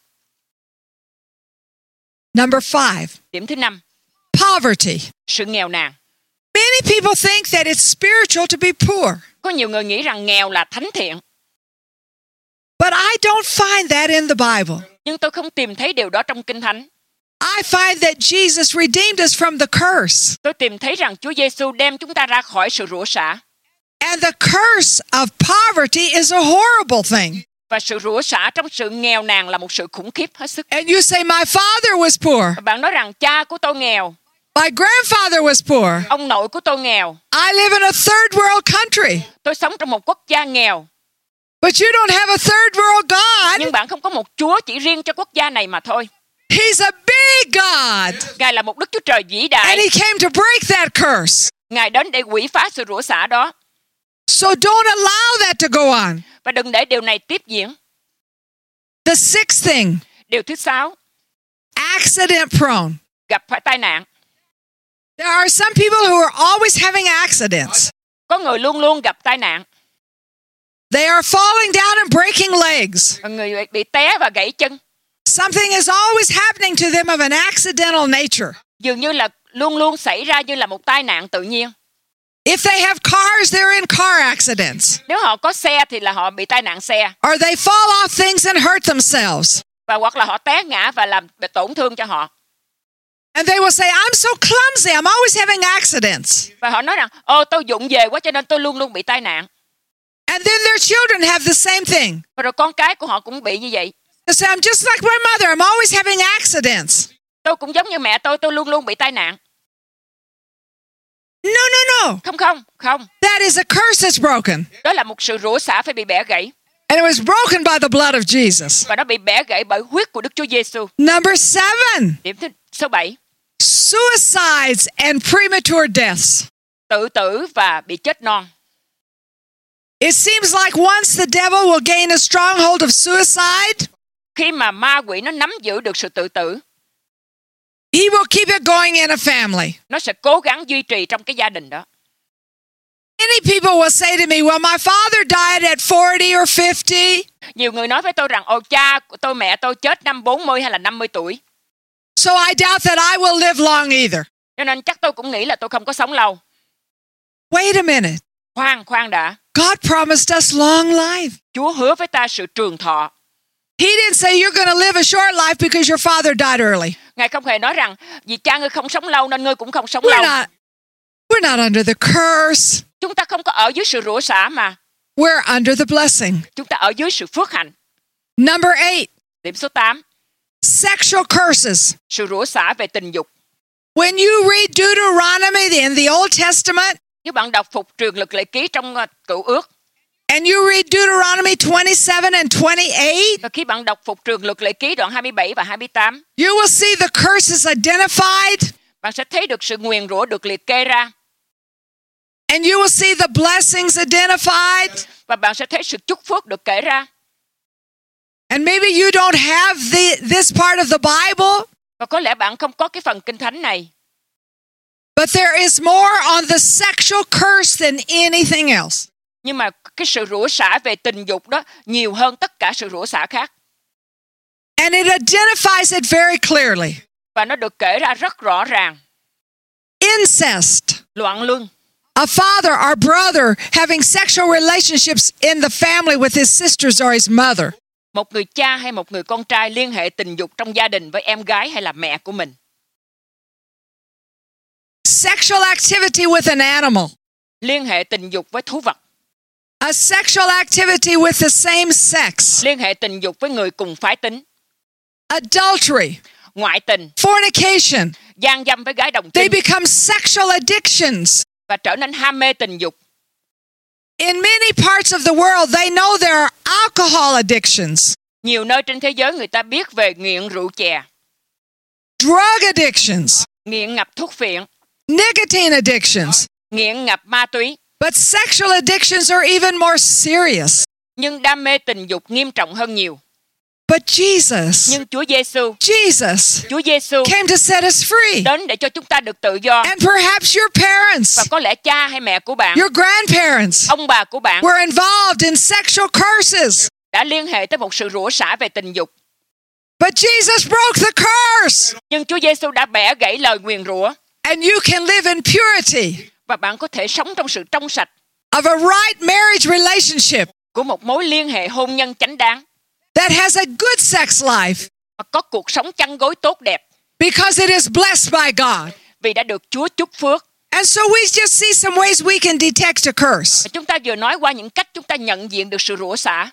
Number five, Điểm thứ năm, poverty. sự nghèo nàn. Many people think that it's spiritual to be poor, Có nhiều người nghĩ rằng nghèo là thánh thiện, but I don't find that in the Bible. nhưng tôi không tìm thấy điều đó trong Kinh Thánh. I find that Jesus redeemed us from the curse, Tôi tìm thấy rằng Chúa Giêsu đem chúng ta ra khỏi sự rủa xả. and the curse of poverty is a horrible thing. Và sự rủa xả trong sự nghèo nàn là một sự khủng khiếp hết sức. And you say, my father was poor, Và bạn nói rằng cha của tôi nghèo, my grandfather was poor. ông nội của tôi nghèo, I live in a third world country, tôi sống trong một quốc gia nghèo. but you don't have a third world God. Nhưng bạn không có một Chúa chỉ riêng cho quốc gia này mà thôi. He's a big God, Ngài là một Đức Chúa Trời vĩ and đại. he came to break that curse. Ngài đến để quỷ phá sự rủa xả đó. So don't allow that to go on. Và đừng để điều này tiếp diễn. The sixth thing, Điều thứ sáu, accident prone. gặp phải tai nạn. There are some people who are always having accidents. Có người luôn luôn gặp tai nạn. They are falling down and breaking legs. Và người bị té và gãy chân. Something is always happening to them of an accidental nature. Dường như là luôn luôn xảy ra như là một tai nạn tự nhiên. If they have cars, they're in car accidents. Nếu họ có xe thì là họ bị tai nạn xe. Or they fall off things and hurt themselves. Và hoặc là họ té ngã và làm tổn thương cho họ. And they will say, I'm so clumsy, I'm always having accidents. Và họ nói rằng, ô tôi vụng về quá cho nên tôi luôn luôn bị tai nạn. And then their children have the same thing. Và rồi con cái của họ cũng bị như vậy. They say, I'm just like my mother, I'm always having accidents. Tôi cũng giống như mẹ tôi, tôi luôn luôn bị tai nạn. No, no, no. Không không, không. That is a curse that's broken. Đó là một sự rủa xả phải bị bẻ gãy. And it was broken by the blood of Jesus. Và nó bị bẻ gãy bởi huyết của Đức Chúa Giêsu. Number seven, Điểm thứ số bảy, suicides and premature deaths. tự tử và bị chết non. It seems like once the devil will gain a stronghold of suicide, Khi mà ma quỷ nó nắm giữ được sự tự tử, he will keep it going in a family. nó sẽ cố gắng duy trì trong cái gia đình đó. Many people will say to me, well, my father died at forty or fifty, Nhiều người nói với tôi rằng, ồ cha của tôi, mẹ tôi chết năm bốn mươi hay là năm mươi tuổi. so I doubt that I will live long either. Cho nên chắc tôi cũng nghĩ là tôi không có sống lâu. Wait a minute. Khoan, khoan đã. God promised us long life. Chúa hứa với ta sự trường thọ. He didn't say you're going to live a short life because your father died early. Ngài không hề nói rằng vì cha ngươi không sống lâu nên ngươi cũng không sống We're lâu. not, we're not under the curse. Chúng ta không có ở dưới sự rủa xả mà. We're under the blessing. Chúng ta ở dưới sự phước hạnh. Number eight, Điểm số tám, sexual curses. sự rủa xả về tình dục. When you read Deuteronomy in the Old Testament, Nếu bạn đọc Phục Truyền Luật Lệ Ký trong uh, Cựu Ước, and you read Deuteronomy twenty-seven and twenty-eight, và khi bạn đọc Phục Truyền Luật Lệ Ký đoạn hai mươi bảy và hai mươi tám, you will see the curses identified, bạn sẽ thấy được sự nguyền rủa được liệt kê ra, and you will see the blessings identified. và bạn sẽ thấy sự chúc phước được kể ra. And maybe you don't have the this part of the Bible, Và có lẽ bạn không có cái phần Kinh Thánh này, but there is more on the sexual curse than anything else. nhưng mà cái sự rủa xả về tình dục đó nhiều hơn tất cả sự rủa xả khác. And it identifies it very clearly. Và nó được kể ra rất rõ ràng. Incest. Loạn luân. A father or brother having sexual relationships in the family with his sisters or his mother. Một người cha hay một người con trai liên hệ tình dục trong gia đình với em gái hay là mẹ của mình. Sexual activity with an animal. Liên hệ tình dục với thú vật. A sexual activity with the same sex. Liên hệ tình dục với người cùng phái tính. Adultery. Ngoại tình. Fornication. Gian dâm với gái đồng They trinh. become sexual addictions. Và trở nên ham mê tình dục. In many parts of the world, they know there are alcohol addictions. Nhiều nơi trên thế giới người ta biết về nghiện rượu chè. Drug addictions. Nghiện ngập thuốc phiện. Nicotine addictions. Nghiện ngập ma túy. But sexual addictions are even more serious. Nhưng đam mê tình dục nghiêm trọng hơn nhiều. But Jesus, Nhưng Chúa Giêsu, Jesus Chúa Giêsu came to set us free. đến để cho chúng ta được tự do. And perhaps your parents, Và có lẽ cha hay mẹ của bạn, your grandparents ông bà của bạn were involved in sexual curses. đã liên hệ tới một sự rủa xả về tình dục. But Jesus broke the curse. Nhưng Chúa Giêsu đã bẻ gãy lời nguyền rủa. And you can live in purity Và bạn có thể sống trong sự trong sạch of a right marriage relationship của một mối liên hệ hôn nhân chánh đáng. that has a good sex life Và có cuộc sống chăn gối tốt đẹp. because it is blessed by God. Vì đã được Chúa chúc phước. And so we just see some ways we can detect a curse. Và chúng ta vừa nói qua những cách chúng ta nhận diện được sự rủa xả.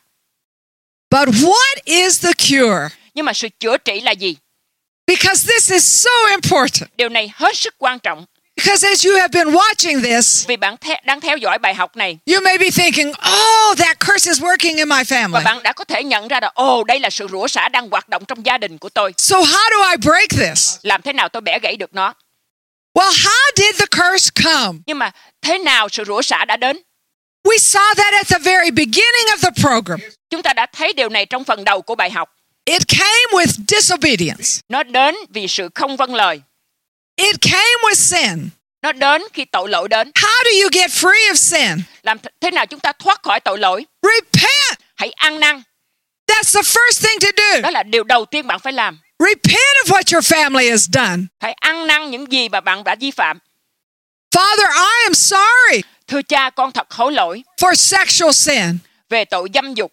But what is the cure? Nhưng mà sự chữa trị là gì? Because this is so important. Điều này hết sức quan trọng. Because as you have been watching this, Vì bạn the- đang theo dõi bài học này. you may be thinking, oh, that curse is working in my Và family. bạn đã có thể nhận ra là ồ, đây là sự rủa xả đang hoạt động trong gia đình của tôi. So how do I break this? Làm thế nào tôi bẻ gãy được nó? Well, how did the curse come? Nhưng mà thế nào sự rủa xả đã đến? We saw that at the very beginning of the program. Chúng ta đã thấy điều này trong phần đầu của bài học. It came with disobedience. Nó đến vì sự không vâng lời. It came with sin. Nó đến khi tội lỗi đến. How do you get free of sin? Làm th- thế nào chúng ta thoát khỏi tội lỗi? Repent. Hãy ăn năn. That's the first thing to do. Đó là điều đầu tiên bạn phải làm. Repent of what your family has done. Hãy ăn năn những gì mà bạn đã vi phạm. Father, I am sorry Thưa cha, con thật hối lỗi for sexual sin. về tội dâm dục.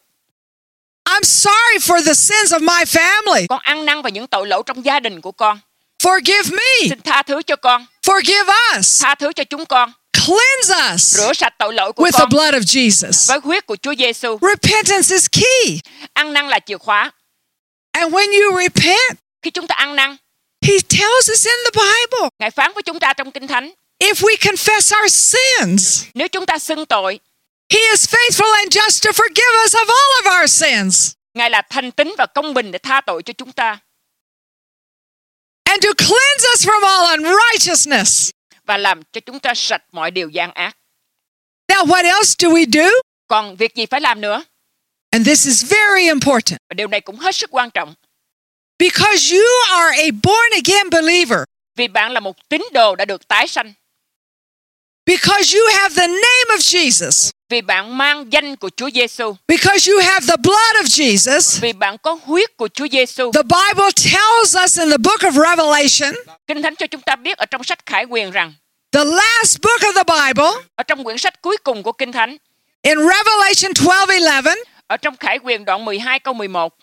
I'm sorry for the sins of my family. Con ăn năn vào những tội lỗi trong gia đình của con. Forgive me. Xin tha thứ cho con. Forgive us. Tha thứ cho chúng con. Cleanse us Rửa sạch tội lỗi của with the con blood of Jesus. với huyết của Chúa Giêsu. Repentance is key. Ăn năn là chìa khóa. And when you repent, Khi chúng ta ăn năn, He tells us in the Bible, Ngài phán với chúng ta trong Kinh Thánh, if we confess our sins, nếu chúng ta xưng tội, He is faithful and just to forgive us of all of our sins Ngài là thành tín và công bình để tha tội cho chúng ta and to cleanse us from all unrighteousness. và làm cho chúng ta sạch mọi điều gian ác. Now, what else do we do? Còn việc gì phải làm nữa? And this is very important. Và điều này cũng hết sức quan trọng. Because you are a born again believer. Vì bạn là một tín đồ đã được tái sanh. Because you have the name of Jesus. Vì bạn mang danh của Chúa Giêsu. Because you have the blood of Jesus. Vì bạn có huyết của Chúa Giêsu. The Bible tells us in the book of Revelation, Kinh Thánh cho chúng ta biết ở trong sách Khải Huyền rằng, the last book of the Bible, ở trong quyển sách cuối cùng của Kinh Thánh, in Revelation twelve eleven, ở trong Khải Huyền đoạn mười hai câu mười một,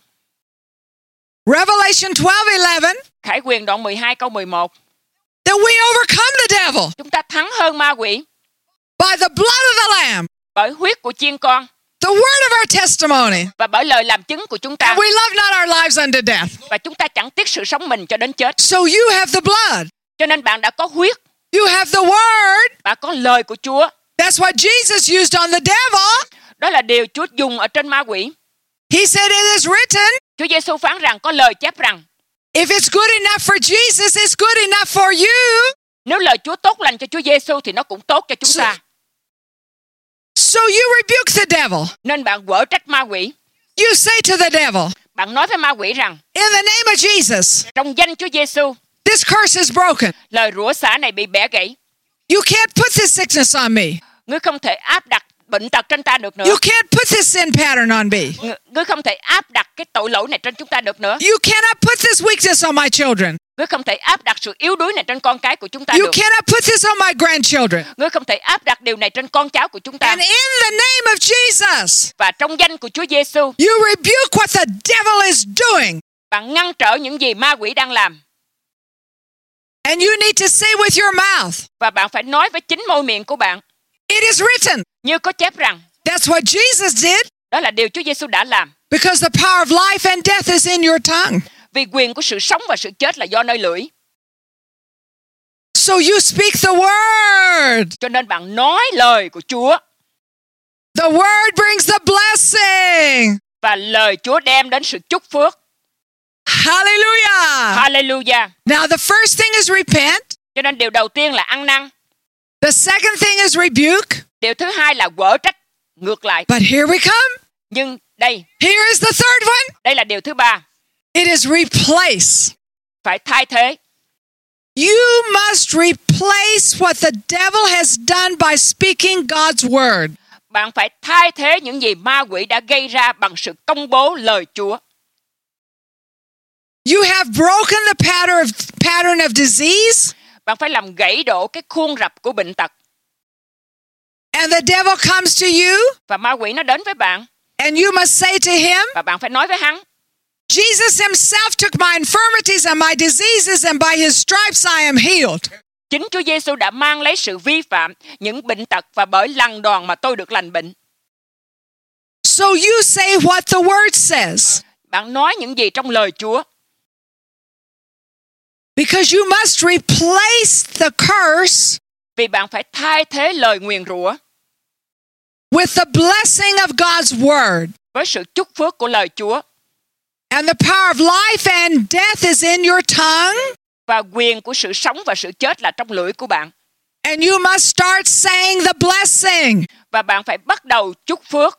Revelation twelve eleven, Khải Huyền đoạn mười hai câu mười một, that we overcome the devil chúng ta thắng hơn ma quỷ by the blood of the Lamb, bởi huyết của chiên con the word of our testimony, và bởi lời làm chứng của chúng ta, and we love not our lives unto death. và chúng ta chẳng tiếc sự sống mình cho đến chết. So you have the blood. Cho nên bạn đã có huyết. You have the word. Bạn có lời của Chúa. That's what Jesus used on the devil. Đó là điều Chúa dùng ở trên ma quỷ. He said it is written. Chúa Giêsu phán rằng có lời chép rằng If it's good enough for Jesus, it's good enough for you. nếu lời Chúa tốt lành cho Chúa Giêsu thì nó cũng tốt cho chúng ta. So you rebuke the devil. Nên bạn quở trách ma quỷ. You say to the devil, Bạn nói với ma quỷ rằng in the name of Jesus, trong danh Chúa Giêsu, this curse is broken. lời rủa xả này bị bẻ gãy. You can't put this sickness on me. Ngươi không thể áp đặt bệnh tật trên ta được nữa. You can't put this sin pattern on me. Ngươi, ngươi không thể áp đặt cái tội lỗi này trên chúng ta được nữa. You cannot put this weakness on my children. Ngươi không thể áp đặt sự yếu đuối này trên con cái của chúng ta You được. cannot put this on my grandchildren. Ngươi không thể áp đặt điều này trên con cháu của chúng ta. And in the name of Jesus, Và trong danh của Chúa Giêsu, you rebuke what the devil is doing. bạn ngăn trở những gì ma quỷ đang làm. And you need to say with your mouth, Và bạn phải nói với chính môi miệng của bạn. it is written. Như có chép rằng, That's what Jesus did đó là điều Chúa Giêsu đã làm. because the power of life and death is in your tongue. Vì quyền của sự sống và sự chết là do nơi lưỡi. So you speak the word. Cho nên bạn nói lời của Chúa. The word brings the blessing. Và lời Chúa đem đến sự chúc phước. Hallelujah. Hallelujah. Now the first thing is repent. Cho nên điều đầu tiên là ăn năn. The second thing is rebuke. Điều thứ hai là quở trách. Ngược lại. But here we come. Nhưng đây, Here is the third one. đây là điều thứ ba. It is replace. Phải thay thế. You must replace what the devil has done by speaking God's word. Bạn phải thay thế những gì ma quỷ đã gây ra bằng sự công bố lời Chúa. You have broken the pattern of, pattern of disease. Bạn phải làm gãy đổ cái khuôn rập của bệnh tật. And the devil comes to you. Và ma quỷ nó đến với bạn. And you must say to him, Và bạn phải nói với hắn. Jesus himself took my infirmities and my diseases, and by his stripes I am healed. Chính Chúa Giêsu đã mang lấy sự vi phạm, những bệnh tật và bởi lằn đòn mà tôi được lành bệnh. So you say what the word says. Bạn nói những gì trong lời Chúa. Because you must replace the curse Vì bạn phải thay thế lời nguyền rủa with the blessing of God's word. với sự chúc phước của lời Chúa. And the power of life and death is in your tongue. Và quyền của sự sống và sự chết là trong lưỡi của bạn. And you must start saying the blessing. Và bạn phải bắt đầu chúc phước.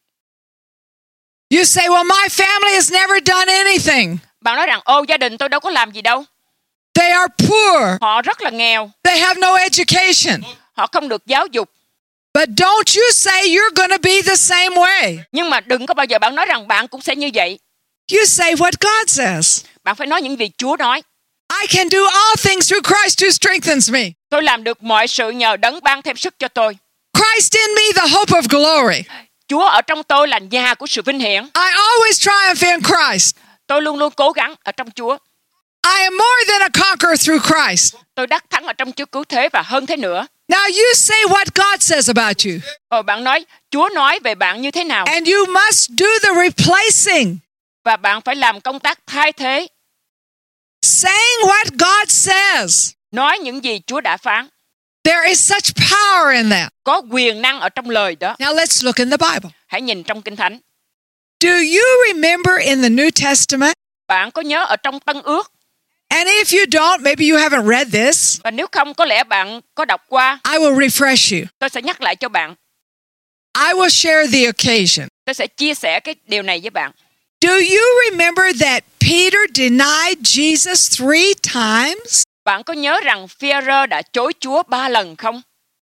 You say, well, my family has never done anything. Bạn nói rằng, ô, gia đình tôi đâu có làm gì đâu. They are poor. Họ rất là nghèo. They have no education. Họ không được giáo dục. But don't you say you're going to be the same way. Nhưng mà đừng có bao giờ bạn nói rằng bạn cũng sẽ như vậy. You say what God says. Bạn phải nói những gì Chúa nói. I can do all things through Christ who strengthens me. Tôi làm được mọi sự nhờ Đấng ban thêm sức cho tôi. Christ in me, the hope of glory. Chúa ở trong tôi là nhà của sự vinh hiển. I always triumph in Christ. Tôi luôn luôn cố gắng ở trong Chúa. I am more than a conqueror through Christ. Tôi đắc thắng ở trong Chúa cứu thế và hơn thế nữa. Now you say what God says about you. Rồi bạn nói, Chúa nói về bạn như thế nào? And you must do the replacing. Và bạn phải làm công tác thay thế. Saying what God says. Nói những gì Chúa đã phán. There is such power in that. Có quyền năng ở trong lời đó. Now let's look in the Bible. Hãy nhìn trong Kinh Thánh. Do you remember in the New Testament? Bạn có nhớ ở trong Tân Ước? And if you don't, maybe you haven't read this. Và nếu không, có lẽ bạn có đọc qua. I will refresh you. Tôi sẽ nhắc lại cho bạn. I will share the occasion. Tôi sẽ chia sẻ cái điều này với bạn. Do you remember that Peter denied Jesus three times? Bạn có nhớ rằng Phi-e-rơ đã chối Chúa ba lần không?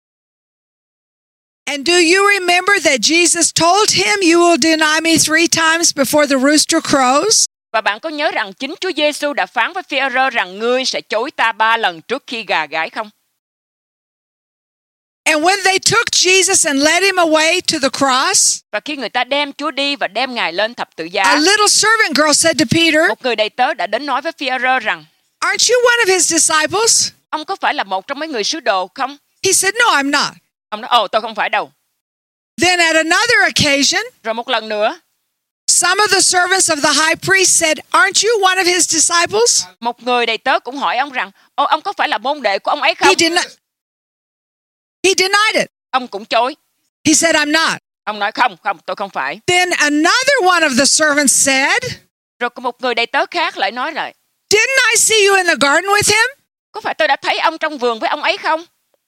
And do you remember that Jesus told him, you will deny me three times before the rooster crows? Và bạn có nhớ rằng chính Chúa Giêsu đã phán với Phi-e-rơ rằng ngươi sẽ chối ta ba lần trước khi gà gáy không? And when they took Jesus and led him away to the cross, Và khi người ta đem Chúa đi và đem Ngài lên thập tự a giá, little servant girl said to Peter, một người đầy tớ đã đến nói với Phi-e-rơ rằng, aren't you one of his disciples? ông có phải là một trong mấy người sứ đồ không? He said, no, I'm not. Ông nói, ồ, tôi không phải đâu. Then at another occasion, Rồi một lần nữa, some of the servants of the high priest said, aren't you one of his disciples? một người đầy tớ cũng hỏi ông rằng, ồ, ông có phải là môn đệ của ông ấy không? He did not, He denied it. Ông cũng chối. He said, I'm not. Ông nói không, không, tôi không phải. Then another one of the servants said, Rồi có một người đầy tớ khác lại nói lại, didn't I see you in the garden with him? có phải tôi đã thấy ông trong vườn với ông ấy không?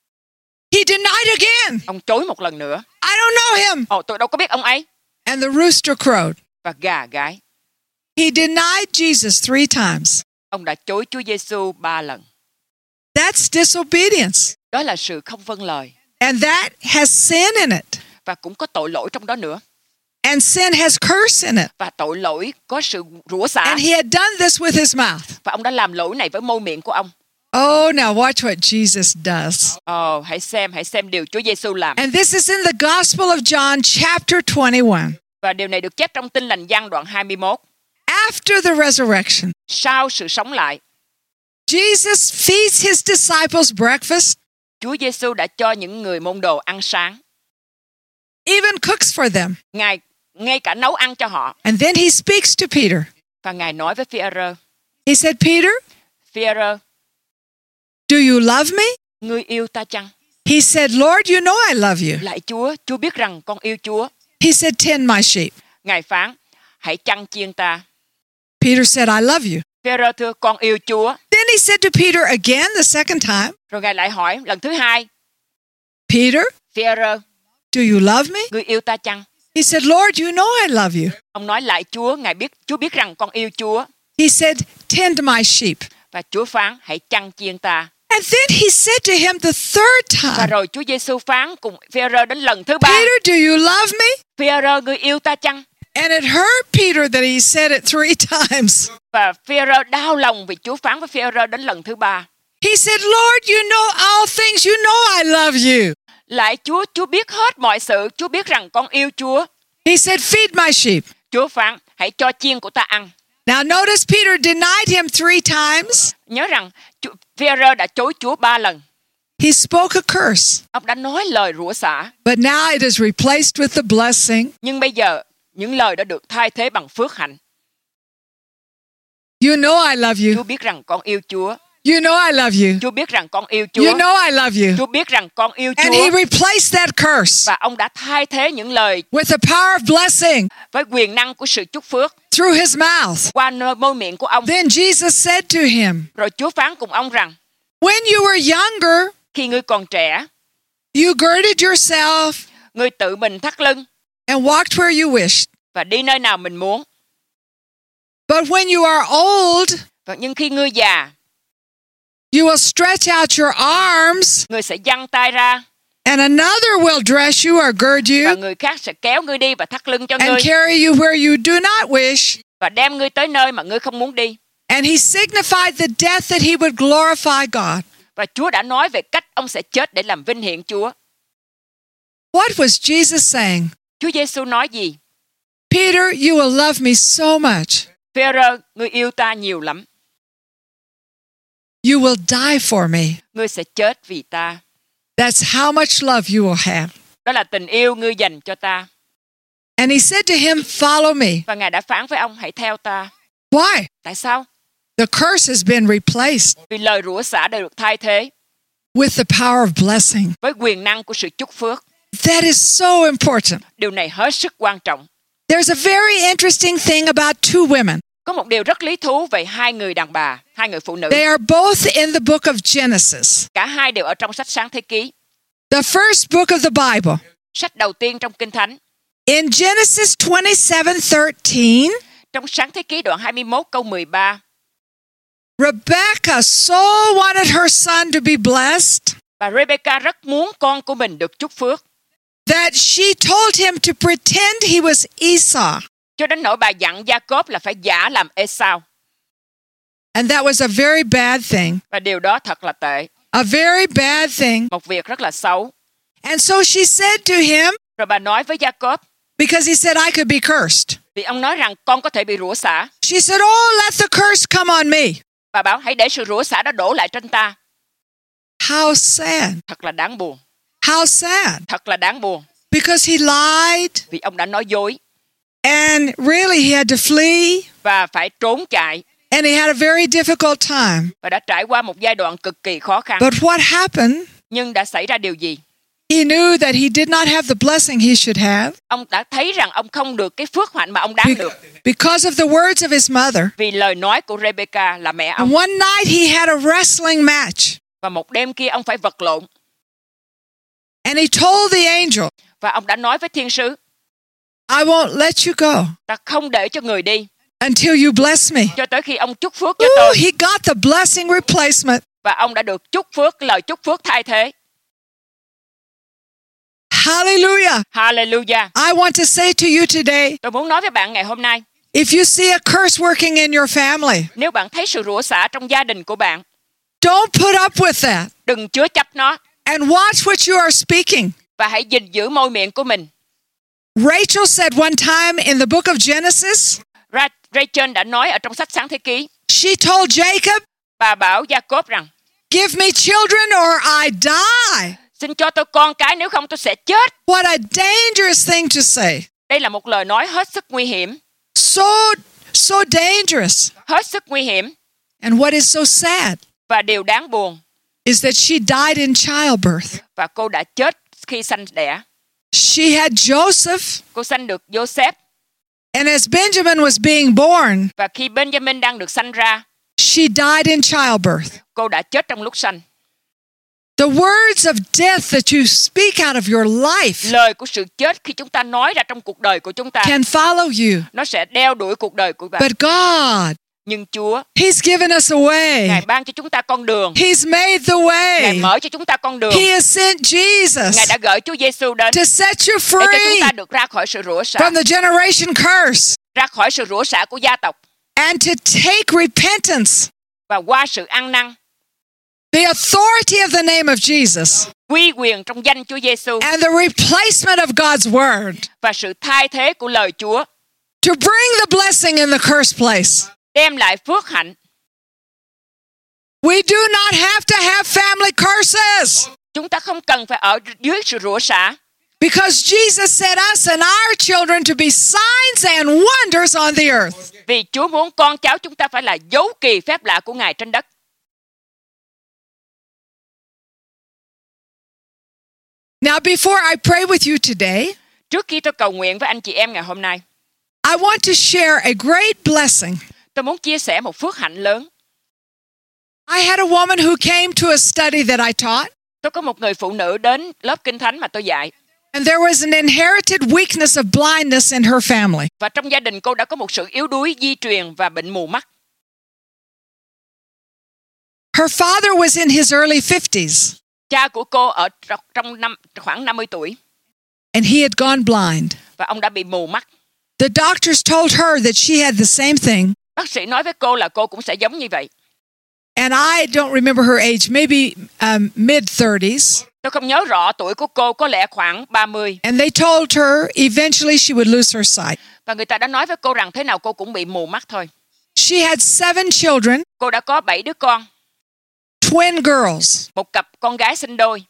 He denied again. Ông chối một lần nữa. I don't know him. Ồ, tôi đâu có biết ông ấy. And the rooster crowed. Và gà gáy. He denied Jesus three times. Ông đã chối Chúa Giêsu ba lần. That's disobedience. Đó là sự không vâng lời. And that has sin in it. Và cũng có tội lỗi trong đó nữa. And sin has curse in it. Và tội lỗi có sự rủa xả. And he had done this with his mouth. Và ông đã làm lỗi này với môi miệng của ông. Oh, now watch what Jesus does. Ồ, hãy xem, hãy xem điều Chúa Giêsu làm. And this is in the Gospel of John, chapter twenty-one. Và điều này được chép trong Tin Lành Giăng đoạn hai mươi mốt. After the resurrection, Sau sự sống lại, Jesus feeds his disciples breakfast, Chúa Giêsu đã cho những người môn đồ ăn sáng. even cooks for them. Ngài ngay cả nấu ăn cho họ. And then he speaks to Peter. Và Ngài nói với Phi-e-rơ, He said, Peter, Phi-e-rơ, do you love me? ngươi yêu ta chăng? He said, Lord, you know I love you. Lạy Chúa, Chúa biết rằng con yêu Chúa. He said, tend my sheep. Ngài phán, hãy chăn chiên ta. Peter said, I love you. Phi-e-rơ thưa, con yêu Chúa. Then he said to Peter again the second time, Rồi Ngài lại hỏi lần thứ hai, Peter, Phi-e-rơ, do you love me? ngươi yêu ta chăng? He said, Lord, you know I love you. Ông nói lại Chúa, Ngài biết, Chúa biết rằng con yêu Chúa. He said, tend my sheep. Và Chúa phán, hãy chăn chiên ta. And then he said to him the third Và time, rồi Chúa Giêsu phán cùng Phi-e-rơ đến lần thứ ba, Peter, do you love me? Phi-e-rơ, ngươi yêu ta chăng? And it hurt Peter that he said it three times. Và Phi-e-rơ đau lòng vì Chúa phán với Phi-e-rơ đến lần thứ ba. He said, Lord, you know all things. You know I love you. Lại Chúa, Chúa biết hết mọi sự, Chúa biết rằng con yêu Chúa. He said, feed my sheep. Chúa phán, hãy cho chiên của ta ăn. Now notice Peter denied him three times. Nhớ rằng Phi-e-rơ đã chối Chúa ba lần. He spoke a curse. Ông đã nói lời rủa xả. But now it is replaced with the blessing. Nhưng bây giờ, những lời đã được thay thế bằng phước hạnh. You know I love you. Chúa biết rằng con yêu Chúa. You know I love you. Chúa biết rằng con yêu Chúa. You know I love you. Chúa biết rằng con yêu And he Chúa. replaced that curse Và ông đã thay thế những lời with the power of blessing với quyền năng của sự chúc phước through his mouth. qua nơi môi miệng của ông. Then Jesus said to him, Rồi Chúa phán cùng ông rằng, when you were younger, khi ngươi còn trẻ, you girded yourself ngươi tự mình thắt lưng and walked where you wished. và đi nơi nào mình muốn. But when you are old, Và nhưng khi ngươi già, you will stretch out your arms, ngươi sẽ giăng tay ra and another will dress you or gird và you người khác sẽ kéo ngươi đi và thắt lưng cho ngươi and carry you where you do not wish. và đem ngươi tới nơi mà ngươi không muốn đi. And he signified the death that he would glorify God. Và Chúa đã nói về cách ông sẽ chết để làm vinh hiển Chúa. What was Jesus saying? Chúa Giêsu nói gì? Peter, you will love me so much. Phi-e-rơ, ngươi yêu ta nhiều lắm. You will die for me. Ngươi sẽ chết vì ta. That's how much love you will have. Đó là tình yêu ngươi dành cho ta. And he said to him, follow me. Và Ngài đã phán với ông, hãy theo ta. Why? Tại sao? The curse has been replaced Vì lời rủa xả đã được thay thế with the power of blessing. với quyền năng của sự chúc phước. That is so important. Điều này hết sức quan trọng. There's a very interesting thing about two women. Có một điều rất lý thú về hai người đàn bà, hai người phụ nữ. They are both in the book of Genesis, Cả hai đều ở trong sách Sáng Thế Ký, the first book of the Bible. sách đầu tiên trong Kinh Thánh. In Genesis twenty-seven thirteen, Trong Sáng Thế Ký đoạn hai mươi mốt câu mười ba, Rebecca so wanted her son to be blessed và Rebecca rất muốn con của mình được chúc phước, that she told him to pretend he was Esau. cho đến nỗi bà dặn Gia-cốp là phải giả làm Ê-sao. And that was a very bad thing, Và điều đó thật là tệ, a very bad thing. một việc rất là xấu. And so she said to him, Rồi bà nói với Gia-cốp, because he said I could be cursed. vì ông nói rằng con có thể bị rủa xả. She said, oh, let the curse come on me. Bà bảo hãy để sự rủa xả đó đổ lại trên ta. How sad. Thật là đáng buồn, How sad. thật là đáng buồn. Because he lied Vì ông đã nói dối and really he had to flee và phải trốn chạy and he had a very difficult time. và đã trải qua một giai đoạn cực kỳ khó khăn. But what happened? Nhưng đã xảy ra điều gì? He knew that he did not have the blessing he should have Ông đã thấy rằng ông không được cái phước hạnh mà ông đáng be- được because of the words of his mother. vì lời nói của Rebecca là mẹ And ông. one night he had a wrestling match, Và một đêm kia ông phải vật lộn. and he told the angel, Và ông đã nói với thiên sứ, I won't let you go ta không để cho người đi until you bless me. cho tới khi ông chúc phước cho Ooh, tôi. he got the blessing replacement. Và ông đã được chúc phước, lời chúc phước thay thế. Hallelujah. Hallelujah. I want to say to you today, Tôi muốn nói với bạn ngày hôm nay, if you see a curse working in your family, nếu bạn thấy sự rủa xả trong gia đình của bạn, don't put up with that đừng chứa chấp nó and watch what you are speaking. và hãy gìn giữ môi miệng của mình. Rachel said one time in the book of Genesis, Ra- Rachel đã nói ở trong sách Sáng Thế Ký, she told Jacob, bà bảo Jacob rằng, give me children or I die. xin cho tôi con cái, nếu không tôi sẽ chết. What a dangerous thing to say. Đây là một lời nói hết sức nguy hiểm, So, so dangerous. hết sức nguy hiểm. And what is so sad Và điều đáng buồn is that she died in childbirth. và cô đã chết khi sanh đẻ. She had Joseph, Cô sanh được Joseph, and as Benjamin was being born, và khi Benjamin đang được sanh ra, she died in childbirth. cô đã chết trong lúc sanh. The words of death that you speak out of your life Lời của sự chết khi chúng ta nói ra trong cuộc đời của chúng ta, can follow you. nó sẽ đeo đuổi cuộc đời của bạn. But God, Nhưng Chúa, He's given us a Ngài way. ban cho chúng ta con đường. He's made the Ngài way. mở cho chúng ta con đường. He has sent Jesus Ngài đã gửi Chúa Giêsu đến to set you để cho chúng free ta được ra khỏi sự rủa xả, from the generation curse ra khỏi sự rủa xả của gia tộc and to take repentance, và qua sự ăn năn, the authority of the name of Jesus, quy quyền trong danh Chúa Giêsu and the replacement of God's word và sự thay thế của lời Chúa, to bring the blessing in the cursed place. đem lại phước hạnh. We do not have to have family curses Chúng ta không cần phải ở dưới sự rủa xả, because Jesus set us and our children to be signs and wonders on the earth. vì Chúa muốn con cháu chúng ta phải là dấu kỳ phép lạ của Ngài trên đất. Now, before I pray with you today, Trước khi tôi cầu nguyện với anh chị em ngày hôm nay, I want to share a great blessing. tôi muốn chia sẻ một phước hạnh lớn. I had a woman who came to a study that I taught, Tôi có một người phụ nữ đến lớp Kinh Thánh mà tôi dạy, and there was an inherited weakness of blindness in her family. và trong gia đình cô đã có một sự yếu đuối di truyền và bệnh mù mắt. Her father was in his early fifties, Cha của cô ở tr- trong năm khoảng năm mươi tuổi and he had gone blind. và ông đã bị mù mắt. The doctors told her that she had the same thing, Bác sĩ nói với cô là cô cũng sẽ giống như vậy. and I don't remember her age, maybe um, mid thirties. Tôi không nhớ rõ tuổi của cô, có lẽ khoảng ba mươi. And they told her eventually she would lose her sight. Và người ta đã nói với cô rằng thế nào cô cũng bị mù mắt thôi. She had seven children, Cô đã có bảy đứa con, twin girls, một cặp con gái sinh đôi,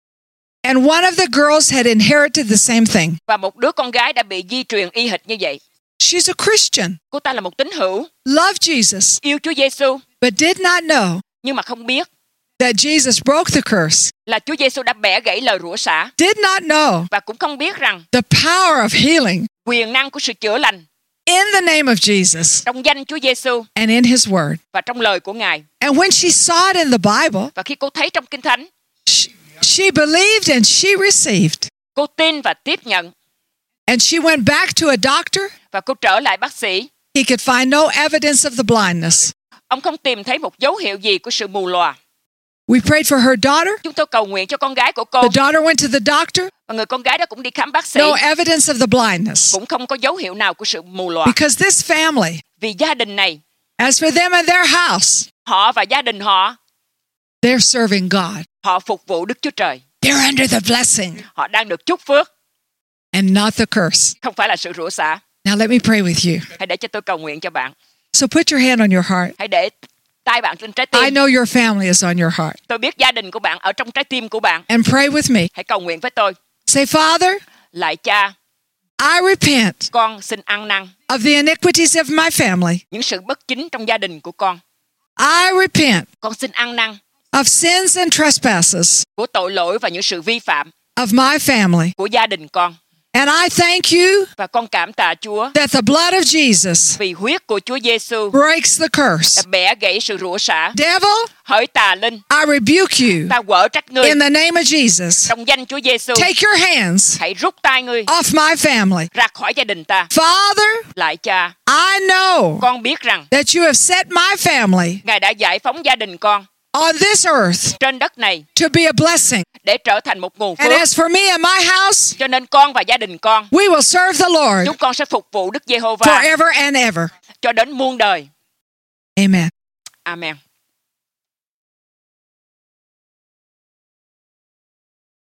and one of the girls had inherited the same thing. và một đứa con gái đã bị di truyền y hệt như vậy. She's a Christian, Cô ta là một tín hữu, loved Jesus, yêu Chúa Giêsu, but did not know nhưng mà không biết that Jesus broke the curse, là Chúa Giêsu đã bẻ gãy lời rủa xả, did not know và cũng không biết rằng the power of healing quyền năng của sự chữa lành in the name of Jesus trong danh Chúa Giêsu and in his word. và trong lời của Ngài. And when she saw it in the Bible, Và khi cô thấy trong Kinh Thánh, she, she believed and she received. cô tin và tiếp nhận, And she went back to a doctor. và cô trở lại bác sĩ. He could find no evidence of the blindness. Ông không tìm thấy một dấu hiệu gì của sự mù lòa. We prayed for her daughter. Chúng tôi cầu nguyện cho con gái của cô, The daughter went to the doctor. và người con gái đó cũng đi khám bác sĩ, No evidence of the blindness. cũng không có dấu hiệu nào của sự mù lòa. Because this family, Vì gia đình này, as for them and their house, họ và gia đình họ, they're serving God. họ phục vụ Đức Chúa Trời. They're under the blessing Họ đang được chúc phước, and not the curse. không phải là sự rủa xả. Now let me pray with you. Hãy để cho tôi cầu nguyện cho bạn. So put your hand on your heart. Hãy để tay bạn trên trái I tim. know your family is on your heart. Tôi biết gia đình của bạn ở trong trái tim của bạn. And pray with me. Hãy cầu nguyện với tôi. Say, Father, Lạy Cha, I repent con xin ăn năn of the iniquities of my family. những sự bất chính trong gia đình của con. I repent Con xin ăn năn of sins and trespasses. của tội lỗi và những sự vi phạm. of my family. của gia đình con. And I thank you Và con cảm tạ Chúa that the blood of Jesus vì huyết của Chúa Giêsu breaks the đã curse. bẻ gãy sự rủa xả. Devil, Hỡi tà linh, I rebuke you ta quở trách ngươi in the name of Jesus. trong danh Chúa Giêsu. Take your hands Hãy rút tay ngươi off my family. ra khỏi gia đình ta. Father, Lại cha, I know con biết rằng that you have set my family Ngài đã giải phóng gia đình con on this earth trên đất này to be a blessing. để trở thành một nguồn And phước. as for me and my house, Cho nên con và gia đình con, we will serve the Lord chúng con sẽ phục vụ Đức Giê-hô-va forever and ever. cho đến muôn đời. Amen. Amen.